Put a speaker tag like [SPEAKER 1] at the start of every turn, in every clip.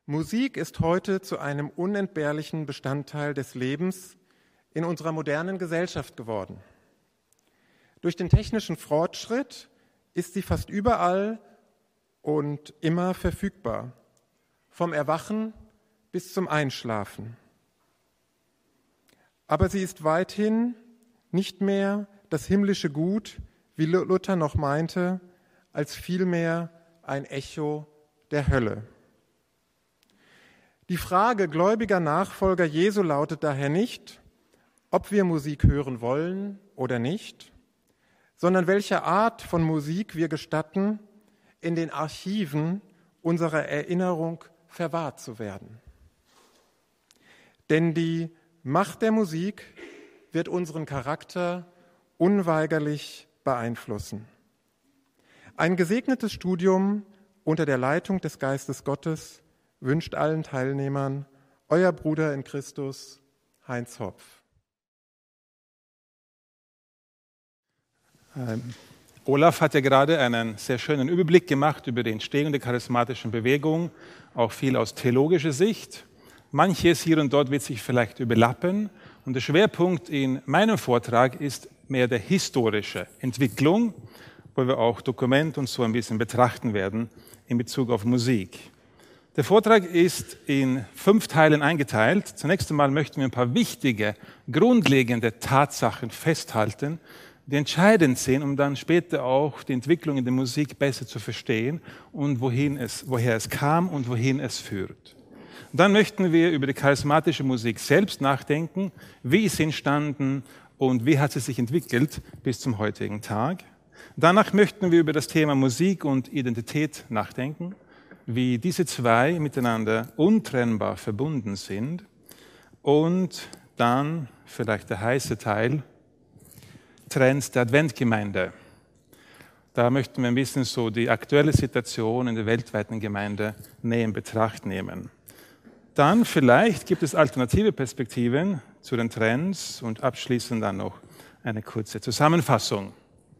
[SPEAKER 1] Musik ist heute zu einem unentbehrlichen Bestandteil des Lebens in unserer modernen Gesellschaft geworden. Durch den technischen Fortschritt ist sie fast überall und immer verfügbar, vom Erwachen bis zum Einschlafen. Aber sie ist weithin nicht mehr das himmlische Gut, wie Luther noch meinte, als vielmehr ein Echo der Hölle. Die Frage gläubiger Nachfolger Jesu lautet daher nicht, ob wir Musik hören wollen oder nicht, sondern welche Art von Musik wir gestatten, in den Archiven unserer Erinnerung verwahrt zu werden. Denn die Macht der Musik wird unseren Charakter unweigerlich beeinflussen. Ein gesegnetes Studium unter der Leitung des Geistes Gottes wünscht allen Teilnehmern euer Bruder in Christus, Heinz Hopf.
[SPEAKER 2] Olaf hat ja gerade einen sehr schönen Überblick gemacht über die Entstehung der charismatischen Bewegung, auch viel aus theologischer Sicht. Manches hier und dort wird sich vielleicht überlappen. Und der Schwerpunkt in meinem Vortrag ist mehr der historische Entwicklung, wo wir auch Dokument und so ein bisschen betrachten werden in Bezug auf Musik. Der Vortrag ist in 5 Teilen eingeteilt. Zunächst einmal möchten wir ein paar wichtige, grundlegende Tatsachen festhalten, die entscheidend sind, um dann später auch die Entwicklung in der Musik besser zu verstehen und woher es kam und wohin es führt. Und dann möchten wir über die charismatische Musik selbst nachdenken, wie ist sie entstanden und wie hat sie sich entwickelt bis zum heutigen Tag. Danach möchten wir über das Thema Musik und Identität nachdenken, wie diese zwei miteinander untrennbar verbunden sind. Und dann vielleicht der heiße Teil, Trends der Adventgemeinde. Da möchten wir ein bisschen so die aktuelle Situation in der weltweiten Gemeinde näher in Betracht nehmen. Dann vielleicht gibt es alternative Perspektiven zu den Trends und abschließend dann noch eine kurze Zusammenfassung.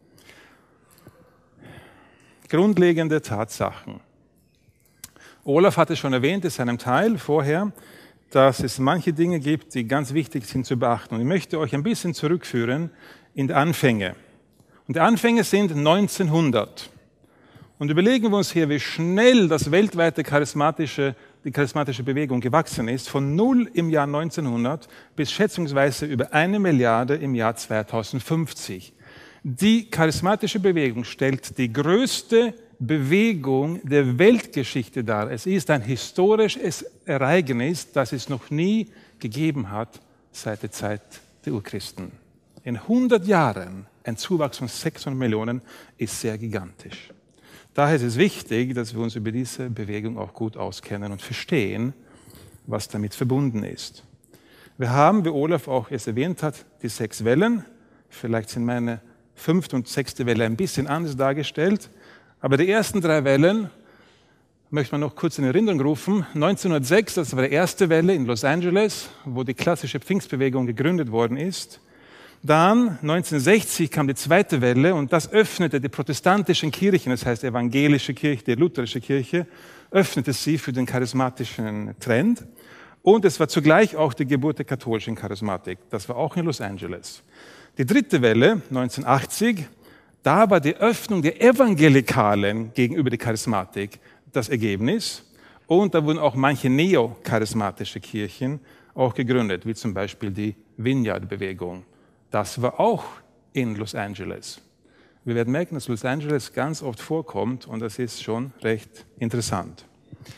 [SPEAKER 2] Grundlegende Tatsachen. Olaf hatte schon erwähnt in seinem Teil vorher, dass es manche Dinge gibt, die ganz wichtig sind zu beachten. Und ich möchte euch ein bisschen zurückführen in die Anfänge. Und die Anfänge sind 1900. Und überlegen wir uns hier, wie schnell das weltweite die charismatische Bewegung gewachsen ist, von 0 im Jahr 1900 bis schätzungsweise über 1 Milliarde im Jahr 2050. Die charismatische Bewegung stellt die größte Bewegung der Weltgeschichte dar. Es ist ein historisches Ereignis, das es noch nie gegeben hat seit der Zeit der Urchristen. In 100 Jahren ein Zuwachs von 600 Millionen ist sehr gigantisch. Daher ist es wichtig, dass wir uns über diese Bewegung auch gut auskennen und verstehen, was damit verbunden ist. Wir haben, wie Olaf auch es erwähnt hat, die 6 Wellen. Vielleicht sind meine 5. und 6. Welle ein bisschen anders dargestellt. Aber die ersten 3 Wellen möchte man noch kurz in Erinnerung rufen. 1906, das war die erste Welle in Los Angeles, wo die klassische Pfingstbewegung gegründet worden ist. Dann 1960 kam die zweite Welle und das öffnete die protestantischen Kirchen, das heißt die evangelische Kirche, die lutherische Kirche, öffnete sie für den charismatischen Trend. Und es war zugleich auch die Geburt der katholischen Charismatik. Das war auch in Los Angeles. Die dritte Welle, 1980, da war die Öffnung der Evangelikalen gegenüber der Charismatik das Ergebnis. Und da wurden auch manche neocharismatische Kirchen auch gegründet, wie zum Beispiel die Vineyard-Bewegung. Das war auch in Los Angeles. Wir werden merken, dass Los Angeles ganz oft vorkommt und das ist schon recht interessant.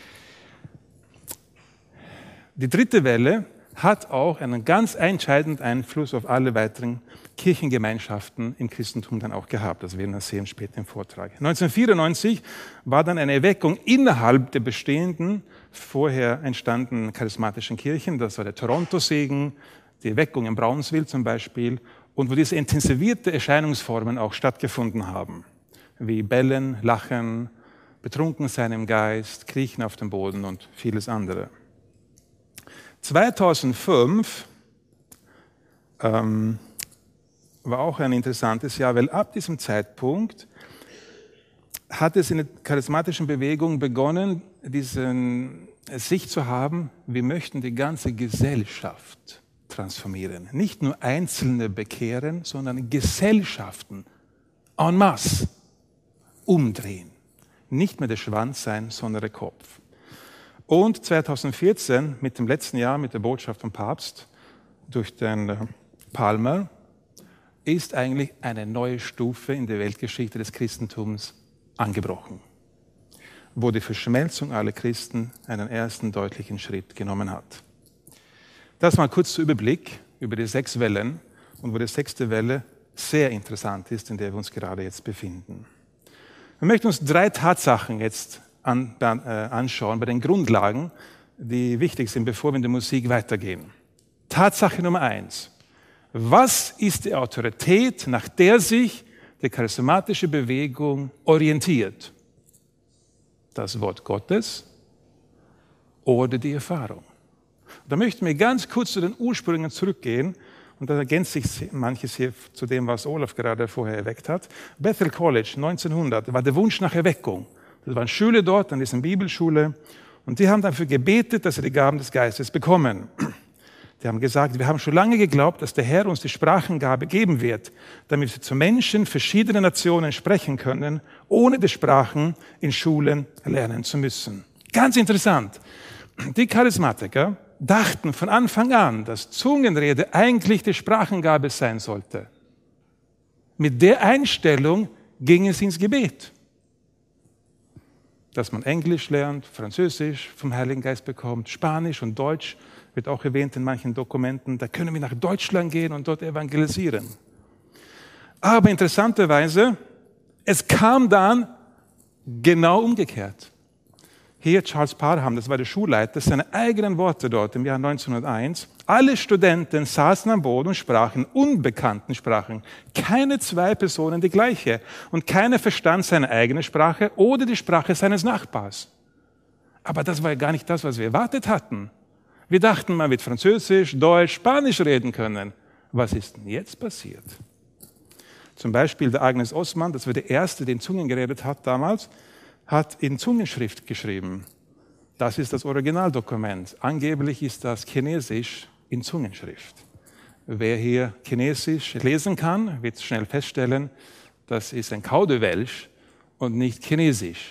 [SPEAKER 2] Die dritte Welle hat auch einen ganz entscheidenden Einfluss auf alle weiteren Kirchengemeinschaften im Christentum dann auch gehabt. Das werden wir sehen später im Vortrag. 1994 war dann eine Erweckung innerhalb der bestehenden, vorher entstandenen charismatischen Kirchen. Das war der Toronto-Segen, die Erweckung in Brownsville zum Beispiel, und wo diese intensivierte Erscheinungsformen auch stattgefunden haben, wie Bellen, Lachen, Betrunkensein im Geist, Kriechen auf dem Boden und vieles andere. 2005 war auch ein interessantes Jahr, weil ab diesem Zeitpunkt hat es in der charismatischen Bewegung begonnen, diesen Sicht zu haben, wir möchten die ganze Gesellschaft transformieren. Nicht nur Einzelne bekehren, sondern Gesellschaften en masse umdrehen. Nicht mehr der Schwanz sein, sondern der Kopf. Und 2014, mit dem letzten Jahr, mit der Botschaft vom Papst durch den Palmer, ist eigentlich eine neue Stufe in der Weltgeschichte des Christentums angebrochen, wo die Verschmelzung aller Christen einen ersten deutlichen Schritt genommen hat. Das mal kurz zu Überblick über die 6 Wellen und wo die 6. Welle sehr interessant ist, in der wir uns gerade jetzt befinden. Wir möchten uns 3 Tatsachen jetzt anschauen bei den Grundlagen, die wichtig sind, bevor wir in der Musik weitergehen. Tatsache Nummer 1. Was ist die Autorität, nach der sich die charismatische Bewegung orientiert? Das Wort Gottes oder die Erfahrung? Da möchten wir ganz kurz zu den Ursprüngen zurückgehen und da ergänzt sich manches hier zu dem, was Olaf gerade vorher erweckt hat. Bethel College 1900 war der Wunsch nach Erweckung. Das waren Schüler dort an dieser Bibelschule und die haben dafür gebetet, dass sie die Gaben des Geistes bekommen. Die haben gesagt, wir haben schon lange geglaubt, dass der Herr uns die Sprachengabe geben wird, damit wir zu Menschen verschiedener Nationen sprechen können, ohne die Sprachen in Schulen lernen zu müssen. Ganz interessant. Die Charismatiker dachten von Anfang an, dass Zungenrede eigentlich die Sprachengabe sein sollte. Mit der Einstellung ging es ins Gebet. Dass man Englisch lernt, Französisch vom Heiligen Geist bekommt, Spanisch und Deutsch, wird auch erwähnt in manchen Dokumenten, da können wir nach Deutschland gehen und dort evangelisieren. Aber interessanterweise, es kam dann genau umgekehrt. Hier Charles Parham, das war der Schulleiter, seine eigenen Worte dort im Jahr 1901. Alle Studenten saßen am Boden und sprachen unbekannten Sprachen. Keine 2 Personen die gleiche. Und keiner verstand seine eigene Sprache oder die Sprache seines Nachbars. Aber das war ja gar nicht das, was wir erwartet hatten. Wir dachten, man wird Französisch, Deutsch, Spanisch reden können. Was ist denn jetzt passiert? Zum Beispiel der Agnes Osman, das war der Erste, der in Zungen geredet hat damals, hat in Zungenschrift geschrieben. Das ist das Originaldokument. Angeblich ist das Chinesisch in Zungenschrift. Wer hier Chinesisch lesen kann, wird schnell feststellen, das ist ein Kaudewelsch und nicht Chinesisch.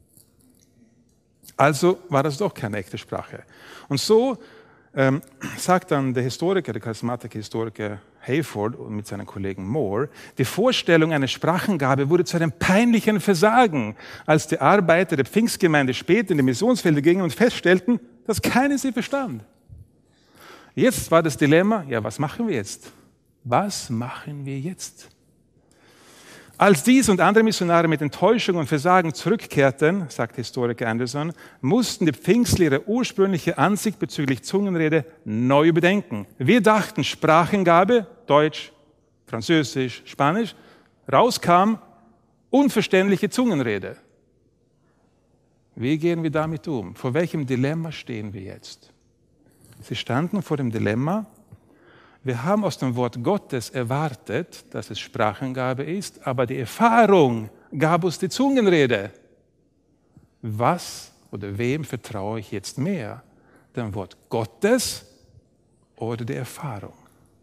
[SPEAKER 2] Also war das doch keine echte Sprache. Und so sagt dann der Historiker, der Charismatik-Historiker Hayford und mit seinen Kollegen Moore, die Vorstellung einer Sprachengabe wurde zu einem peinlichen Versagen, als die Arbeiter der Pfingstgemeinde später in die Missionsfelder gingen und feststellten, dass keiner sie verstand. Jetzt war das Dilemma, ja, was machen wir jetzt? Was machen wir jetzt? Als dies und andere Missionare mit Enttäuschung und Versagen zurückkehrten, sagt Historiker Anderson, mussten die Pfingstler ihre ursprüngliche Ansicht bezüglich Zungenrede neu überdenken. Wir dachten, Sprachengabe, Deutsch, Französisch, Spanisch, rauskam unverständliche Zungenrede. Wie gehen wir damit um? Vor welchem Dilemma stehen wir jetzt? Sie standen vor dem Dilemma, wir haben aus dem Wort Gottes erwartet, dass es Sprachengabe ist, aber die Erfahrung gab uns die Zungenrede. Was oder wem vertraue ich jetzt mehr? Dem Wort Gottes oder der Erfahrung?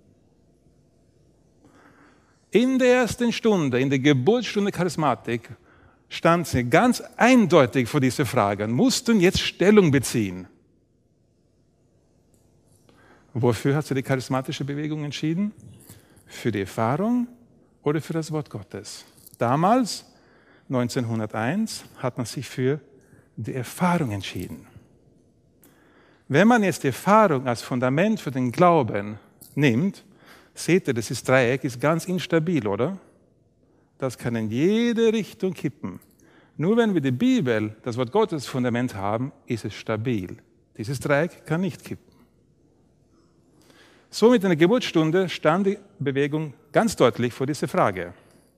[SPEAKER 2] In der ersten Stunde, in der Geburtsstunde Charismatik, standen sie ganz eindeutig vor dieser Frage und mussten jetzt Stellung beziehen. Wofür hat sich die charismatische Bewegung entschieden? Für die Erfahrung oder für das Wort Gottes? Damals, 1901, hat man sich für die Erfahrung entschieden. Wenn man jetzt die Erfahrung als Fundament für den Glauben nimmt, seht ihr, das Dreieck ist ganz instabil, oder? Das kann in jede Richtung kippen. Nur wenn wir die Bibel, das Wort Gottes, als Fundament haben, ist es stabil. Dieses Dreieck kann nicht kippen. Somit in der Geburtsstunde stand die Bewegung ganz deutlich vor dieser Frage.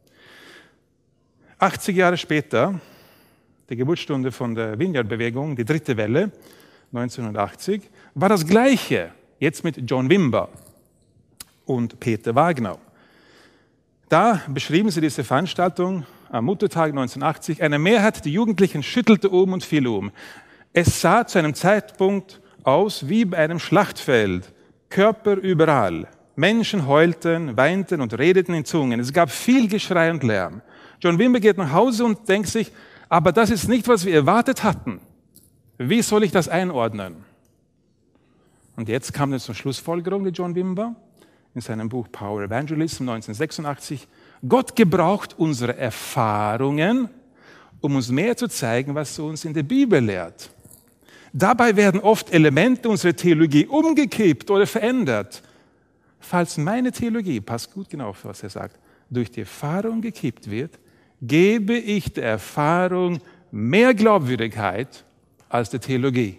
[SPEAKER 2] 80 Jahre später, die Geburtsstunde von der Vineyard-Bewegung, die 3. Welle, 1980, war das Gleiche, jetzt mit John Wimber und Peter Wagner. Da beschrieben sie diese Veranstaltung am Muttertag 1980. Eine Mehrheit der Jugendlichen schüttelte und fiel um. Es sah zu einem Zeitpunkt aus wie bei einem Schlachtfeld, Körper überall. Menschen heulten, weinten und redeten in Zungen. Es gab viel Geschrei und Lärm. John Wimber geht nach Hause und denkt sich, aber das ist nicht, was wir erwartet hatten. Wie soll ich das einordnen? Und jetzt kam es zur Schlussfolgerung, die John Wimber in seinem Buch Power Evangelism 1986. Gott gebraucht unsere Erfahrungen, um uns mehr zu zeigen, was er uns in der Bibel lehrt. Dabei werden oft Elemente unserer Theologie umgekippt oder verändert. Falls meine Theologie, passt gut genau auf, was er sagt, durch die Erfahrung gekippt wird, gebe ich der Erfahrung mehr Glaubwürdigkeit als der Theologie.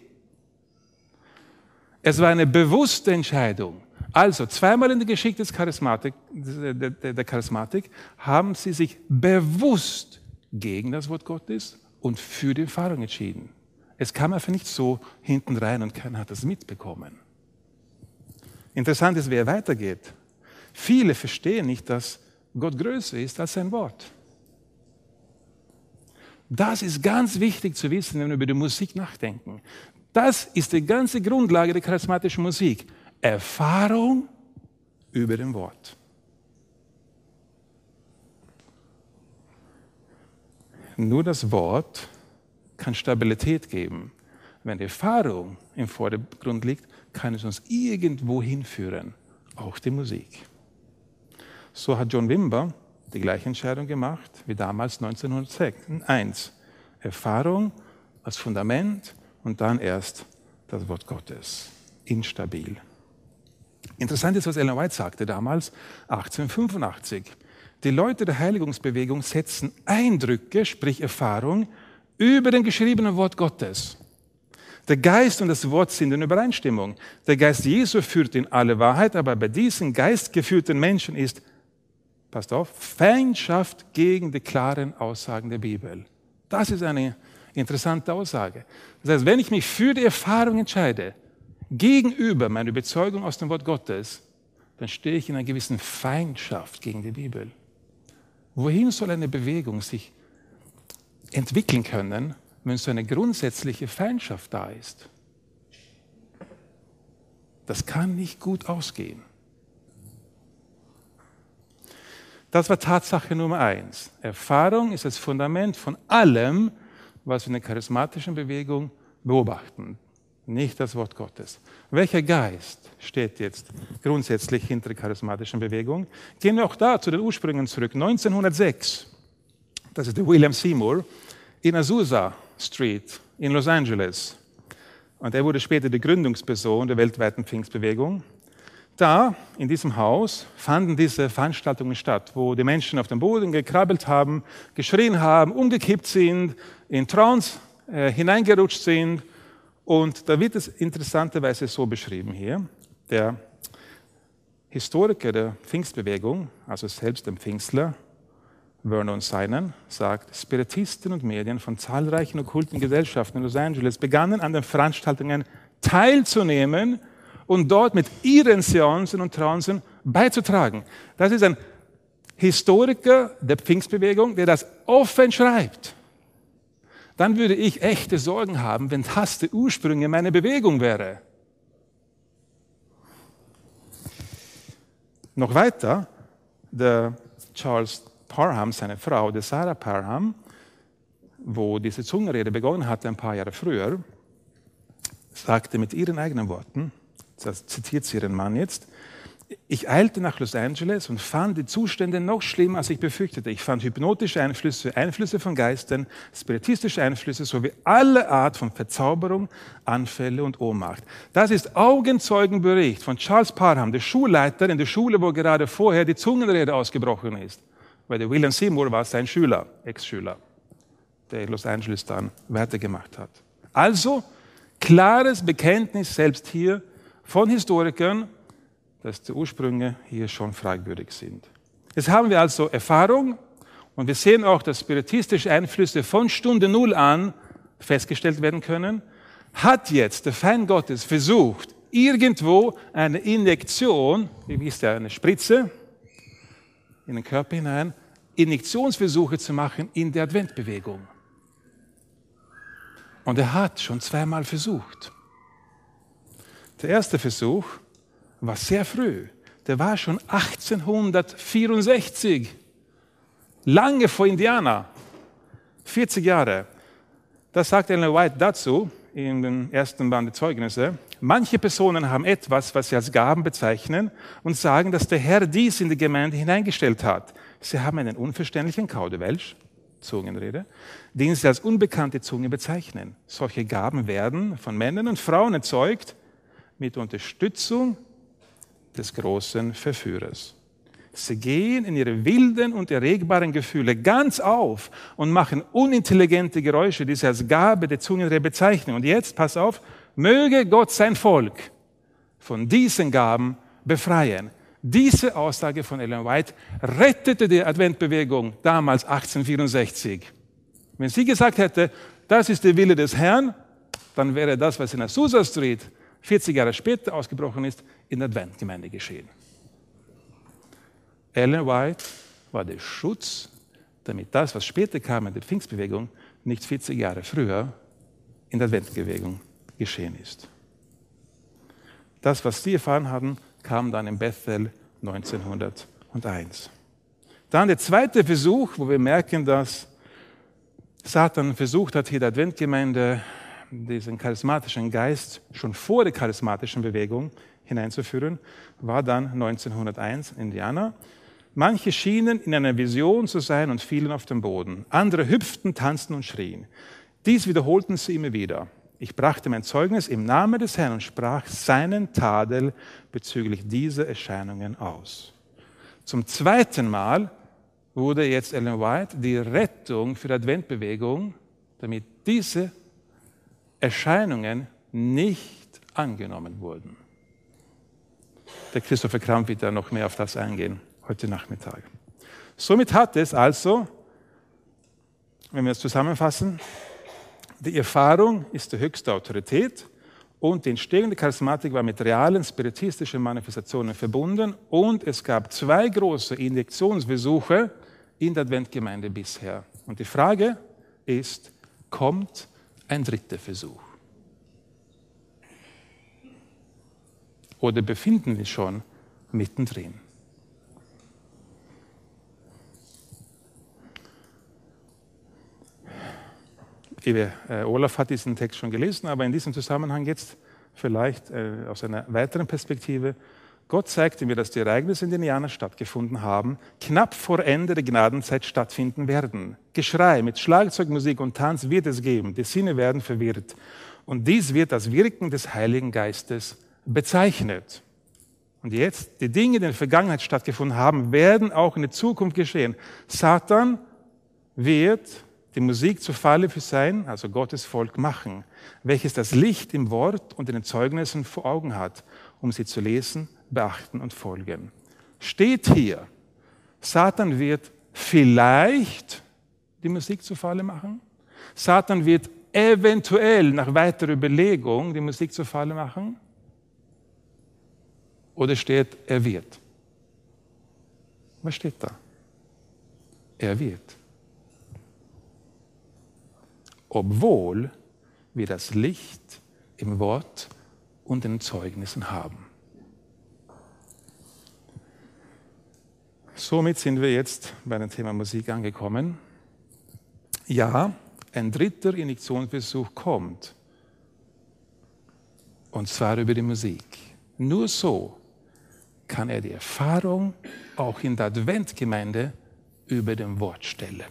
[SPEAKER 2] Es war eine bewusste Entscheidung. Also, zweimal in der Geschichte der Charismatik haben sie sich bewusst gegen das Wort Gottes und für die Erfahrung entschieden. Es kam einfach nicht so hinten rein und keiner hat das mitbekommen. Interessant ist, wie er weitergeht. Viele verstehen nicht, dass Gott größer ist als sein Wort. Das ist ganz wichtig zu wissen, wenn wir über die Musik nachdenken. Das ist die ganze Grundlage der charismatischen Musik. Erfahrung über dem Wort. Nur das Wort kann Stabilität geben. Wenn die Erfahrung im Vordergrund liegt, kann es uns irgendwo hinführen, auch die Musik. So hat John Wimber die gleiche Entscheidung gemacht wie damals 1901. Erfahrung als Fundament und dann erst das Wort Gottes. Instabil. Interessant ist, was Ellen White sagte damals, 1885. Die Leute der Heiligungsbewegung setzen Eindrücke, sprich Erfahrung, über dem geschriebenen Wort Gottes. Der Geist und das Wort sind in Übereinstimmung. Der Geist Jesu führt in alle Wahrheit, aber bei diesen geistgeführten Menschen ist, passt auf, Feindschaft gegen die klaren Aussagen der Bibel. Das ist eine interessante Aussage. Das heißt, wenn ich mich für die Erfahrung entscheide, gegenüber meiner Überzeugung aus dem Wort Gottes, dann stehe ich in einer gewissen Feindschaft gegen die Bibel. Wohin soll eine Bewegung sich entwickeln können, wenn so eine grundsätzliche Feindschaft da ist? Das kann nicht gut ausgehen. Das war Tatsache Nummer 1. Erfahrung ist das Fundament von allem, was wir in der charismatischen Bewegung beobachten. Nicht das Wort Gottes. Welcher Geist steht jetzt grundsätzlich hinter der charismatischen Bewegung? Gehen wir auch da zu den Ursprüngen zurück. 1906, das ist der William Seymour, in Azusa Street in Los Angeles. Und er wurde später die Gründungsperson der weltweiten Pfingstbewegung. Da, in diesem Haus, fanden diese Veranstaltungen statt, wo die Menschen auf dem Boden gekrabbelt haben, geschrien haben, umgekippt sind, in Trance hineingerutscht sind. Und da wird es interessanterweise so beschrieben hier. Der Historiker der Pfingstbewegung, also selbst ein Pfingstler, Vernon Synan, sagt, Spiritisten und Medien von zahlreichen okkulten Gesellschaften in Los Angeles begannen an den Veranstaltungen teilzunehmen und dort mit ihren Seancen und Trancen beizutragen. Das ist ein Historiker der Pfingstbewegung, der das offen schreibt. Dann würde ich echte Sorgen haben, wenn das die Ursprünge meiner Bewegung wäre. Noch weiter, der Charles Parham, seine Frau, die Sarah Parham, wo diese Zungenrede begonnen hatte ein paar Jahre früher, sagte mit ihren eigenen Worten, das zitiert sie ihren Mann jetzt, ich eilte nach Los Angeles und fand die Zustände noch schlimmer, als ich befürchtete. Ich fand hypnotische Einflüsse, Einflüsse von Geistern, spiritistische Einflüsse sowie alle Art von Verzauberung, Anfälle und Ohnmacht. Das ist Augenzeugenbericht von Charles Parham, der Schulleiter in der Schule, wo gerade vorher die Zungenrede ausgebrochen ist. Weil der William Seymour war sein Schüler, Ex-Schüler, der in Los Angeles dann weitergemacht hat. Also, klares Bekenntnis selbst hier von Historikern, dass die Ursprünge hier schon fragwürdig sind. Jetzt haben wir also Erfahrung und wir sehen auch, dass spiritistische Einflüsse von Stunde Null an festgestellt werden können. Hat jetzt der Feind Gottes versucht, irgendwo eine Injektion, wie wisst ihr, eine Spritze in den Körper hinein, Injektionsversuche zu machen in der Adventbewegung. Und er hat schon zweimal versucht. Der erste Versuch war sehr früh. Der war schon 1864. Lange vor Indiana. 40 Jahre. Das sagt Ellen White dazu, in dem ersten Band der Zeugnisse. Manche Personen haben etwas, was sie als Gaben bezeichnen und sagen, dass der Herr dies in die Gemeinde hineingestellt hat. Sie haben einen unverständlichen Kauderwelsch, Zungenrede, den sie als unbekannte Zunge bezeichnen. Solche Gaben werden von Männern und Frauen erzeugt mit Unterstützung des großen Verführers. Sie gehen in ihre wilden und erregbaren Gefühle ganz auf und machen unintelligente Geräusche, die sie als Gabe der Zungenrede bezeichnen. Und jetzt, pass auf, möge Gott sein Volk von diesen Gaben befreien. Diese Aussage von Ellen White rettete die Adventbewegung damals 1864. Wenn sie gesagt hätte, das ist der Wille des Herrn, dann wäre das, was in der Azusa Street 40 Jahre später ausgebrochen ist, in der Adventgemeinde geschehen. Ellen White war der Schutz, damit das, was später kam in der Pfingstbewegung, nicht 40 Jahre früher in der Adventbewegung geschehen ist. Das, was sie erfahren hatten, kam dann in Bethel 1901. Dann der zweite Versuch, wo wir merken, dass Satan versucht hat, hier der Adventgemeinde diesen charismatischen Geist schon vor der charismatischen Bewegung hineinzuführen, war dann 1901 in Indiana. Manche schienen in einer Vision zu sein und fielen auf den Boden. Andere hüpften, tanzten und schrien. Dies wiederholten sie immer wieder. Ich brachte mein Zeugnis im Namen des Herrn und sprach seinen Tadel bezüglich dieser Erscheinungen aus. Zum zweiten Mal wurde jetzt Ellen White die Rettung für die Adventbewegung, damit diese Erscheinungen nicht angenommen wurden. Der Christopher Kramp wird da noch mehr auf das eingehen, heute Nachmittag. Somit hat es also, wenn wir es zusammenfassen, die Erfahrung ist die höchste Autorität und die Entstehung der Charismatik war mit realen spiritistischen Manifestationen verbunden und es gab 2 große Injektionsversuche in der Adventgemeinde bisher. Und die Frage ist, kommt ein dritter Versuch? Oder befinden wir schon mittendrin? Olaf hat diesen Text schon gelesen, aber in diesem Zusammenhang jetzt vielleicht aus einer weiteren Perspektive. Gott zeigte mir, dass die Ereignisse in den Jahren stattgefunden haben, knapp vor Ende der Gnadenzeit stattfinden werden. Geschrei mit Schlagzeugmusik und Tanz wird es geben, die Sinne werden verwirrt. Und dies wird als Wirken des Heiligen Geistes bezeichnet. Und jetzt, die Dinge, die in der Vergangenheit stattgefunden haben, werden auch in der Zukunft geschehen. Satan wird die Musik zur Falle für sein, also Gottes Volk machen, welches das Licht im Wort und in den Zeugnissen vor Augen hat, um sie zu lesen, beachten und folgen. Steht hier, Satan wird vielleicht die Musik zur Falle machen, Satan wird eventuell nach weiterer Überlegung die Musik zur Falle machen, oder steht, er wird? Was steht da? Er wird. Obwohl wir das Licht im Wort und in den Zeugnissen haben. Somit sind wir jetzt bei dem Thema Musik angekommen. Ja, ein dritter Injektionsversuch kommt. Und zwar über die Musik. Nur so kann er die Erfahrung auch in der Adventgemeinde über dem Wort stellen.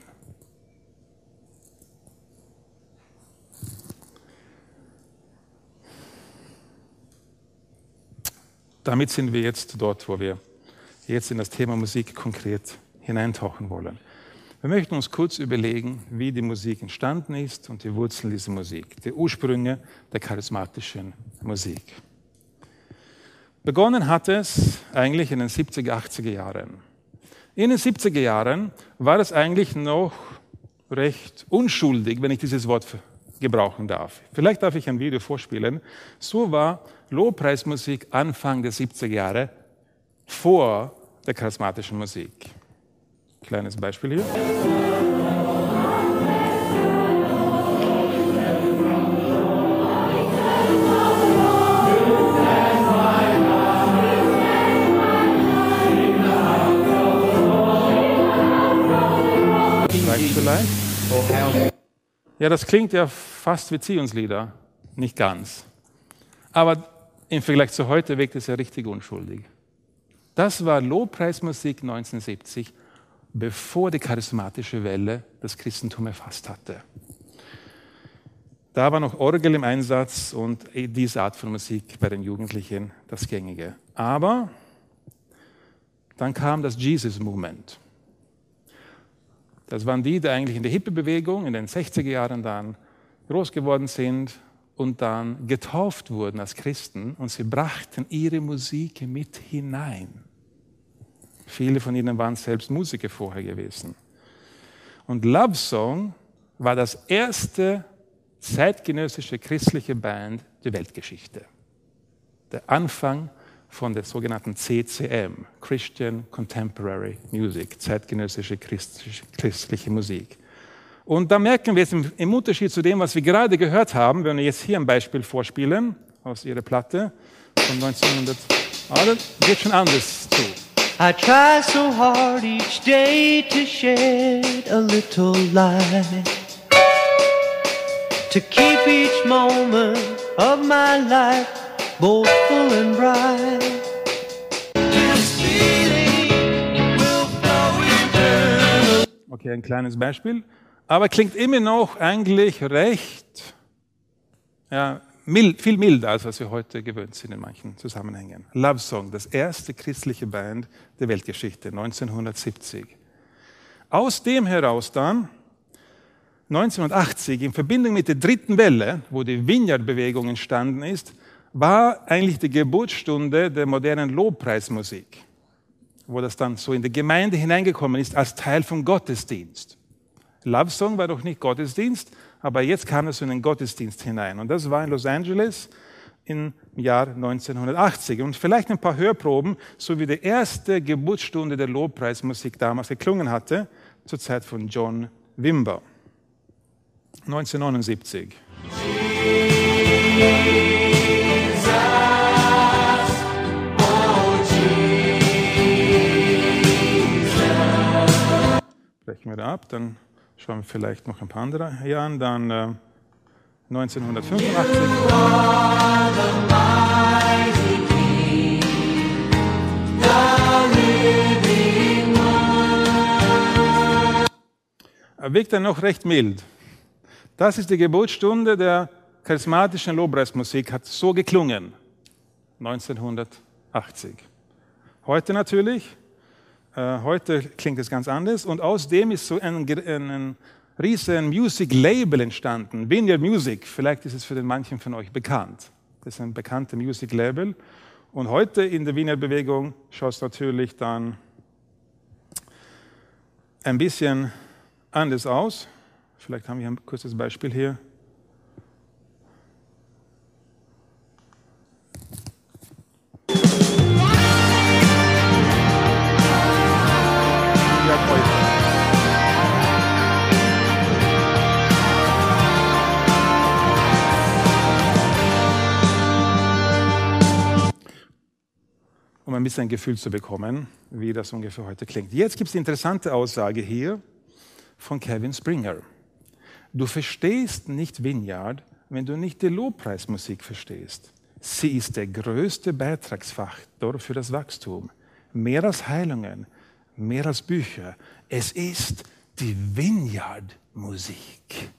[SPEAKER 2] Damit sind wir jetzt dort, wo wir jetzt in das Thema Musik konkret hineintauchen wollen. Wir möchten uns kurz überlegen, wie die Musik entstanden ist und die Wurzeln dieser Musik, die Ursprünge der charismatischen Musik. Begonnen hat es eigentlich in den 70er, 80er Jahren. In den 70er Jahren war es eigentlich noch recht unschuldig, wenn ich dieses Wort gebrauchen darf. Vielleicht darf ich ein Video vorspielen. So war Lobpreismusik Anfang der 70er Jahre vor der charismatischen Musik. Kleines Beispiel hier. vielleicht? Ja, das klingt ja fast wie Zionslieder. Nicht ganz. Aber im Vergleich zu heute wirkt es ja richtig unschuldig. Das war Lobpreismusik 1970, bevor die charismatische Welle das Christentum erfasst hatte. Da war noch Orgel im Einsatz und diese Art von Musik bei den Jugendlichen das Gängige. Aber dann kam das Jesus-Movement. Das waren die eigentlich in der Hippie-Bewegung in den 60er Jahren dann groß geworden sind und dann getauft wurden als Christen und sie brachten ihre Musik mit hinein. Viele von ihnen waren selbst Musiker vorher gewesen. Und Love Song war das erste zeitgenössische christliche Band der Weltgeschichte. Der Anfang von der sogenannten CCM, Christian Contemporary Music, zeitgenössische christliche Musik. Und da merken wir jetzt im Unterschied zu dem, was wir gerade gehört haben, wenn wir jetzt hier ein Beispiel vorspielen aus ihrer Platte von 1900, geht schon anders zu.
[SPEAKER 3] I try so hard each day to shed a little light, to keep each moment of my life both full and bright. This feeling will flow eternal.
[SPEAKER 2] Okay, ein kleines Beispiel, aber klingt immer noch eigentlich recht, viel milder, als was wir heute gewöhnt sind in manchen Zusammenhängen. Love Song, das erste christliche Band der Weltgeschichte, 1970. Aus dem heraus dann 1980 in Verbindung mit der dritten Welle, wo die Vineyard-Bewegung entstanden ist, war eigentlich die Geburtsstunde der modernen Lobpreismusik, wo das dann so in die Gemeinde hineingekommen ist als Teil vom Gottesdienst. Love Song war doch nicht Gottesdienst, aber jetzt kam es in den Gottesdienst hinein. Und das war in Los Angeles im Jahr 1980. Und vielleicht ein paar Hörproben, so wie die erste Geburtsstunde der Lobpreismusik damals geklungen hatte, zur Zeit von John Wimber. 1979. Brechen wir da ab, dann schauen wir vielleicht noch ein paar andere hier an. Dann 1985. Er wirkt dann noch recht mild. Das ist die Geburtsstunde der charismatischen Lobpreismusik, hat so geklungen, 1980. Heute natürlich, heute klingt es ganz anders und aus dem ist so ein riesen Music-Label entstanden, Vineyard Music, vielleicht ist es für den manchen von euch bekannt. Das ist ein bekanntes Music-Label und heute in der Vineyard-Bewegung schaut es natürlich dann ein bisschen anders aus. Vielleicht haben wir ein kurzes Beispiel hier. Um ein bisschen ein Gefühl zu bekommen, wie das ungefähr heute klingt. Jetzt gibt es die interessante Aussage hier von Kevin Springer. Du verstehst nicht Vineyard, wenn du nicht die Lobpreismusik verstehst. Sie ist der größte Beitragsfaktor für das Wachstum. Mehr als Heilungen, mehr als Bücher. Es ist die Vineyard-Musik.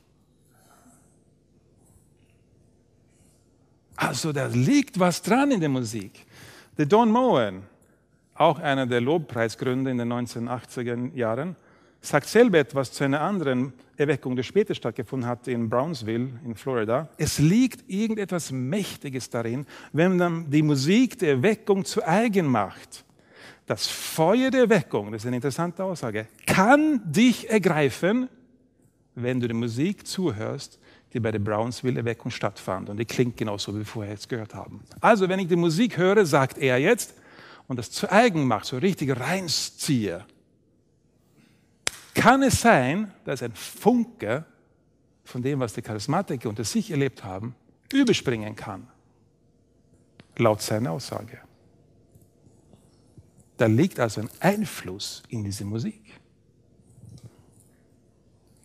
[SPEAKER 2] Also da liegt was dran in der Musik. Der Don Moen, auch einer der Lobpreisgründer in den 1980er Jahren, sagt selber etwas zu einer anderen Erweckung, die später stattgefunden hat in Brownsville in Florida. Es liegt irgendetwas Mächtiges darin, wenn man die Musik der Erweckung zu eigen macht. Das Feuer der Erweckung, das ist eine interessante Aussage, kann dich ergreifen, wenn du die Musik zuhörst, die bei der Brownsville-Erweckung stattfand. Und die klingt genauso, wie wir vorher jetzt gehört haben. Also, wenn ich die Musik höre, sagt er jetzt, und das zu eigen macht, so richtig reinziehe, kann es sein, dass ein Funke von dem, was die Charismatiker unter sich erlebt haben, überspringen kann. Laut seiner Aussage. Da liegt also ein Einfluss in diese Musik.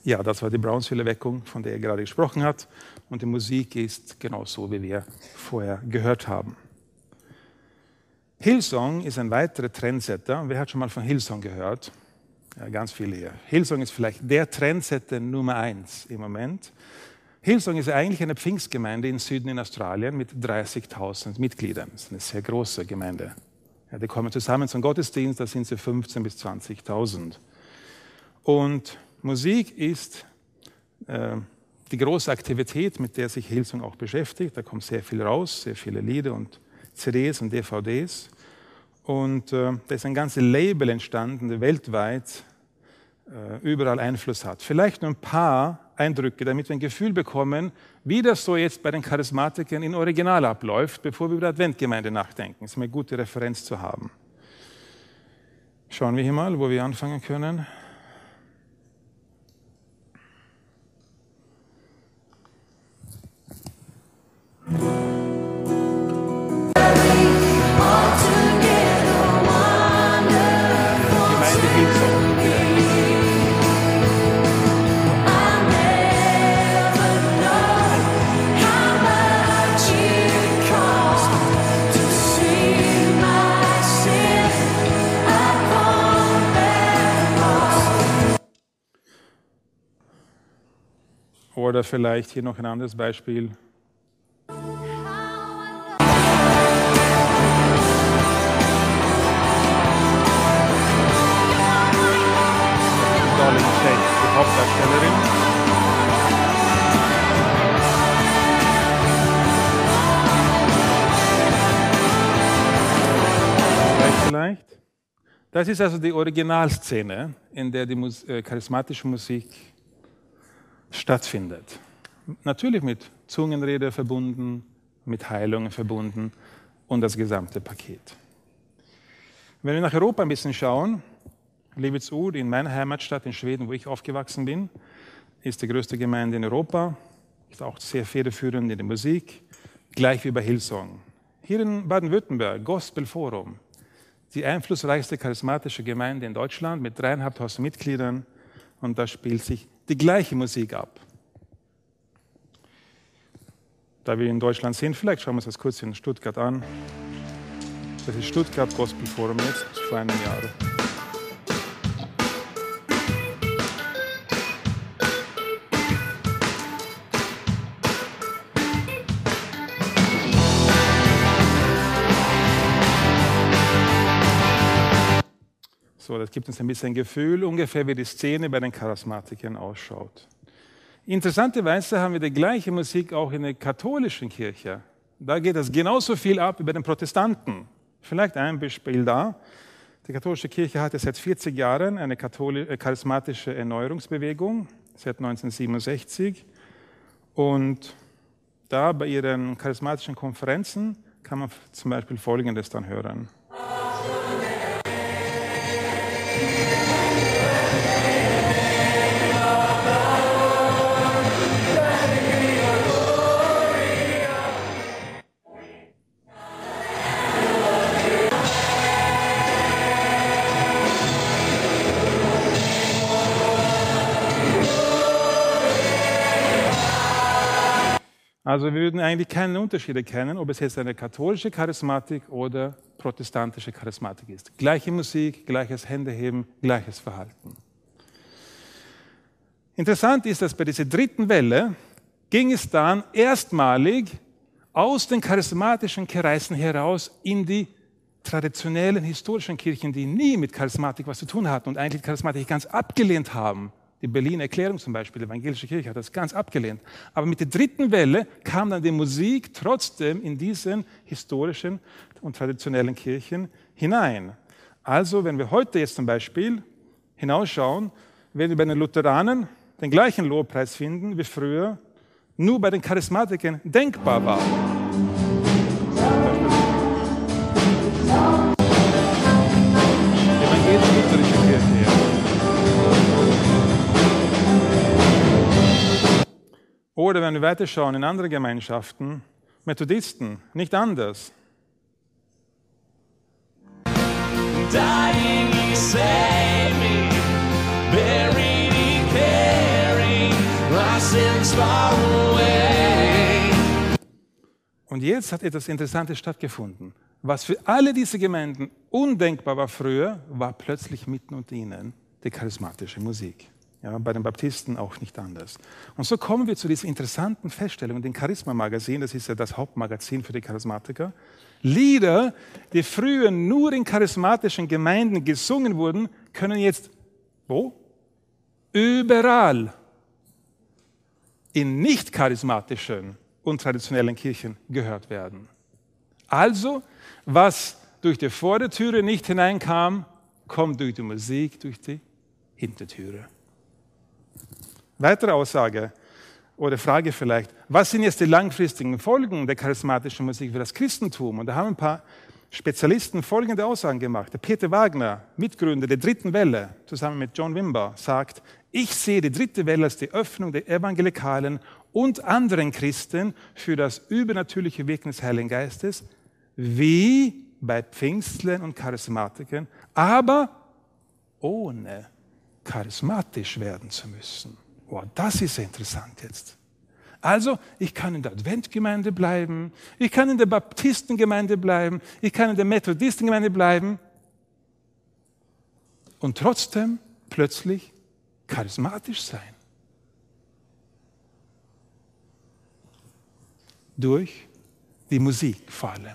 [SPEAKER 2] Ja, das war die Brownsville-Erweckung, von der er gerade gesprochen hat. Und die Musik ist genauso, wie wir vorher gehört haben. Hillsong ist ein weiterer Trendsetter. Wer hat schon mal von Hillsong gehört? Ja, ganz viele hier. Hillsong ist vielleicht der Trendsetter Nummer 1 im Moment. Hillsong ist eigentlich eine Pfingstgemeinde im Süden in Australien mit 30.000 Mitgliedern. Das ist eine sehr große Gemeinde. Ja, die kommen zusammen zum Gottesdienst, da sind sie 15.000 bis 20.000. Und Musik ist die große Aktivität, mit der sich Hillsong auch beschäftigt. Da kommt sehr viel raus, sehr viele Lieder und CDs und DVDs. Und da ist ein ganzes Label entstanden, das weltweit überall Einfluss hat. Vielleicht nur ein paar Eindrücke, damit wir ein Gefühl bekommen, wie das so jetzt bei den Charismatikern in Original abläuft, bevor wir über die Adventgemeinde nachdenken. Das ist eine gute Referenz zu haben. Schauen wir hier mal, wo wir anfangen können. Oder vielleicht hier noch ein anderes Beispiel. Darlene Shay, die Hauptdarstellerin. Vielleicht. Das ist also die Originalszene, in der die charismatische Musik stattfindet. Natürlich mit Zungenrede verbunden, mit Heilungen verbunden und das gesamte Paket. Wenn wir nach Europa ein bisschen schauen, Livets-Ord in meiner Heimatstadt in Schweden, wo ich aufgewachsen bin, ist die größte Gemeinde in Europa, ist auch sehr federführend in der Musik, gleich wie bei Hillsong. Hier in Baden-Württemberg, Gospel Forum, die einflussreichste charismatische Gemeinde in Deutschland mit 3.500 Mitgliedern, und da spielt sich die gleiche Musik ab. Da wir in Deutschland sind, vielleicht schauen wir uns das kurz in Stuttgart an. Das ist Stuttgart Gospel Forum jetzt, vor einem Jahr. So, das gibt uns ein bisschen ein Gefühl, ungefähr wie die Szene bei den Charismatikern ausschaut. Interessanterweise haben wir die gleiche Musik auch in der katholischen Kirche. Da geht es genauso viel ab wie bei den Protestanten. Vielleicht ein Beispiel da. Die katholische Kirche hatte seit 40 Jahren eine charismatische Erneuerungsbewegung, seit 1967. Und da bei ihren charismatischen Konferenzen kann man zum Beispiel Folgendes dann hören. Also wir würden eigentlich keine Unterschiede kennen, ob es jetzt eine katholische Charismatik oder protestantische Charismatik ist. Gleiche Musik, gleiches Händeheben, gleiches Verhalten. Interessant ist, dass bei dieser dritten Welle ging es dann erstmalig aus den charismatischen Kreisen heraus in die traditionellen historischen Kirchen, die nie mit Charismatik was zu tun hatten und eigentlich Charismatik ganz abgelehnt haben. Die Berliner Erklärung zum Beispiel, die evangelische Kirche hat das ganz abgelehnt. Aber mit der dritten Welle kam dann die Musik trotzdem in diesen historischen und traditionellen Kirchen hinein. Also wenn wir heute jetzt zum Beispiel hinausschauen, werden wir bei den Lutheranen den gleichen Lobpreis finden wie früher, nur bei den Charismatikern denkbar war. Die evangelisch-lutherische Kirche. Oder wenn wir weiterschauen in andere Gemeinschaften, Methodisten, nicht anders.
[SPEAKER 4] Dying, he saved me. Buried, he carried
[SPEAKER 3] sins far away.
[SPEAKER 2] Und jetzt hat etwas Interessantes stattgefunden. Was für alle diese Gemeinden undenkbar war früher, war plötzlich mitten unter ihnen die charismatische Musik. Ja, bei den Baptisten auch nicht anders. Und so kommen wir zu dieser interessanten Feststellung, dem Charisma-Magazin, das ist ja das Hauptmagazin für die Charismatiker. Lieder, die früher nur in charismatischen Gemeinden gesungen wurden, können jetzt, wo? Überall in nicht charismatischen und traditionellen Kirchen gehört werden. Also, was durch die Vordertüre nicht hineinkam, kommt durch die Musik, durch die Hintertüre. Weitere Aussage oder Frage vielleicht, was sind jetzt die langfristigen Folgen der charismatischen Musik für das Christentum? Und da haben ein paar Spezialisten folgende Aussagen gemacht. Der Peter Wagner, Mitgründer der dritten Welle, zusammen mit John Wimber, sagt, ich sehe die dritte Welle als die Öffnung der evangelikalen und anderen Christen für das übernatürliche Wirken des Heiligen Geistes, wie bei Pfingstlern und Charismatikern, aber ohne charismatisch werden zu müssen. Oh, das ist interessant jetzt. Also, ich kann in der Adventgemeinde bleiben, ich kann in der Baptistengemeinde bleiben, ich kann in der Methodistengemeinde bleiben und trotzdem plötzlich charismatisch sein. Durch die Musik vor allem.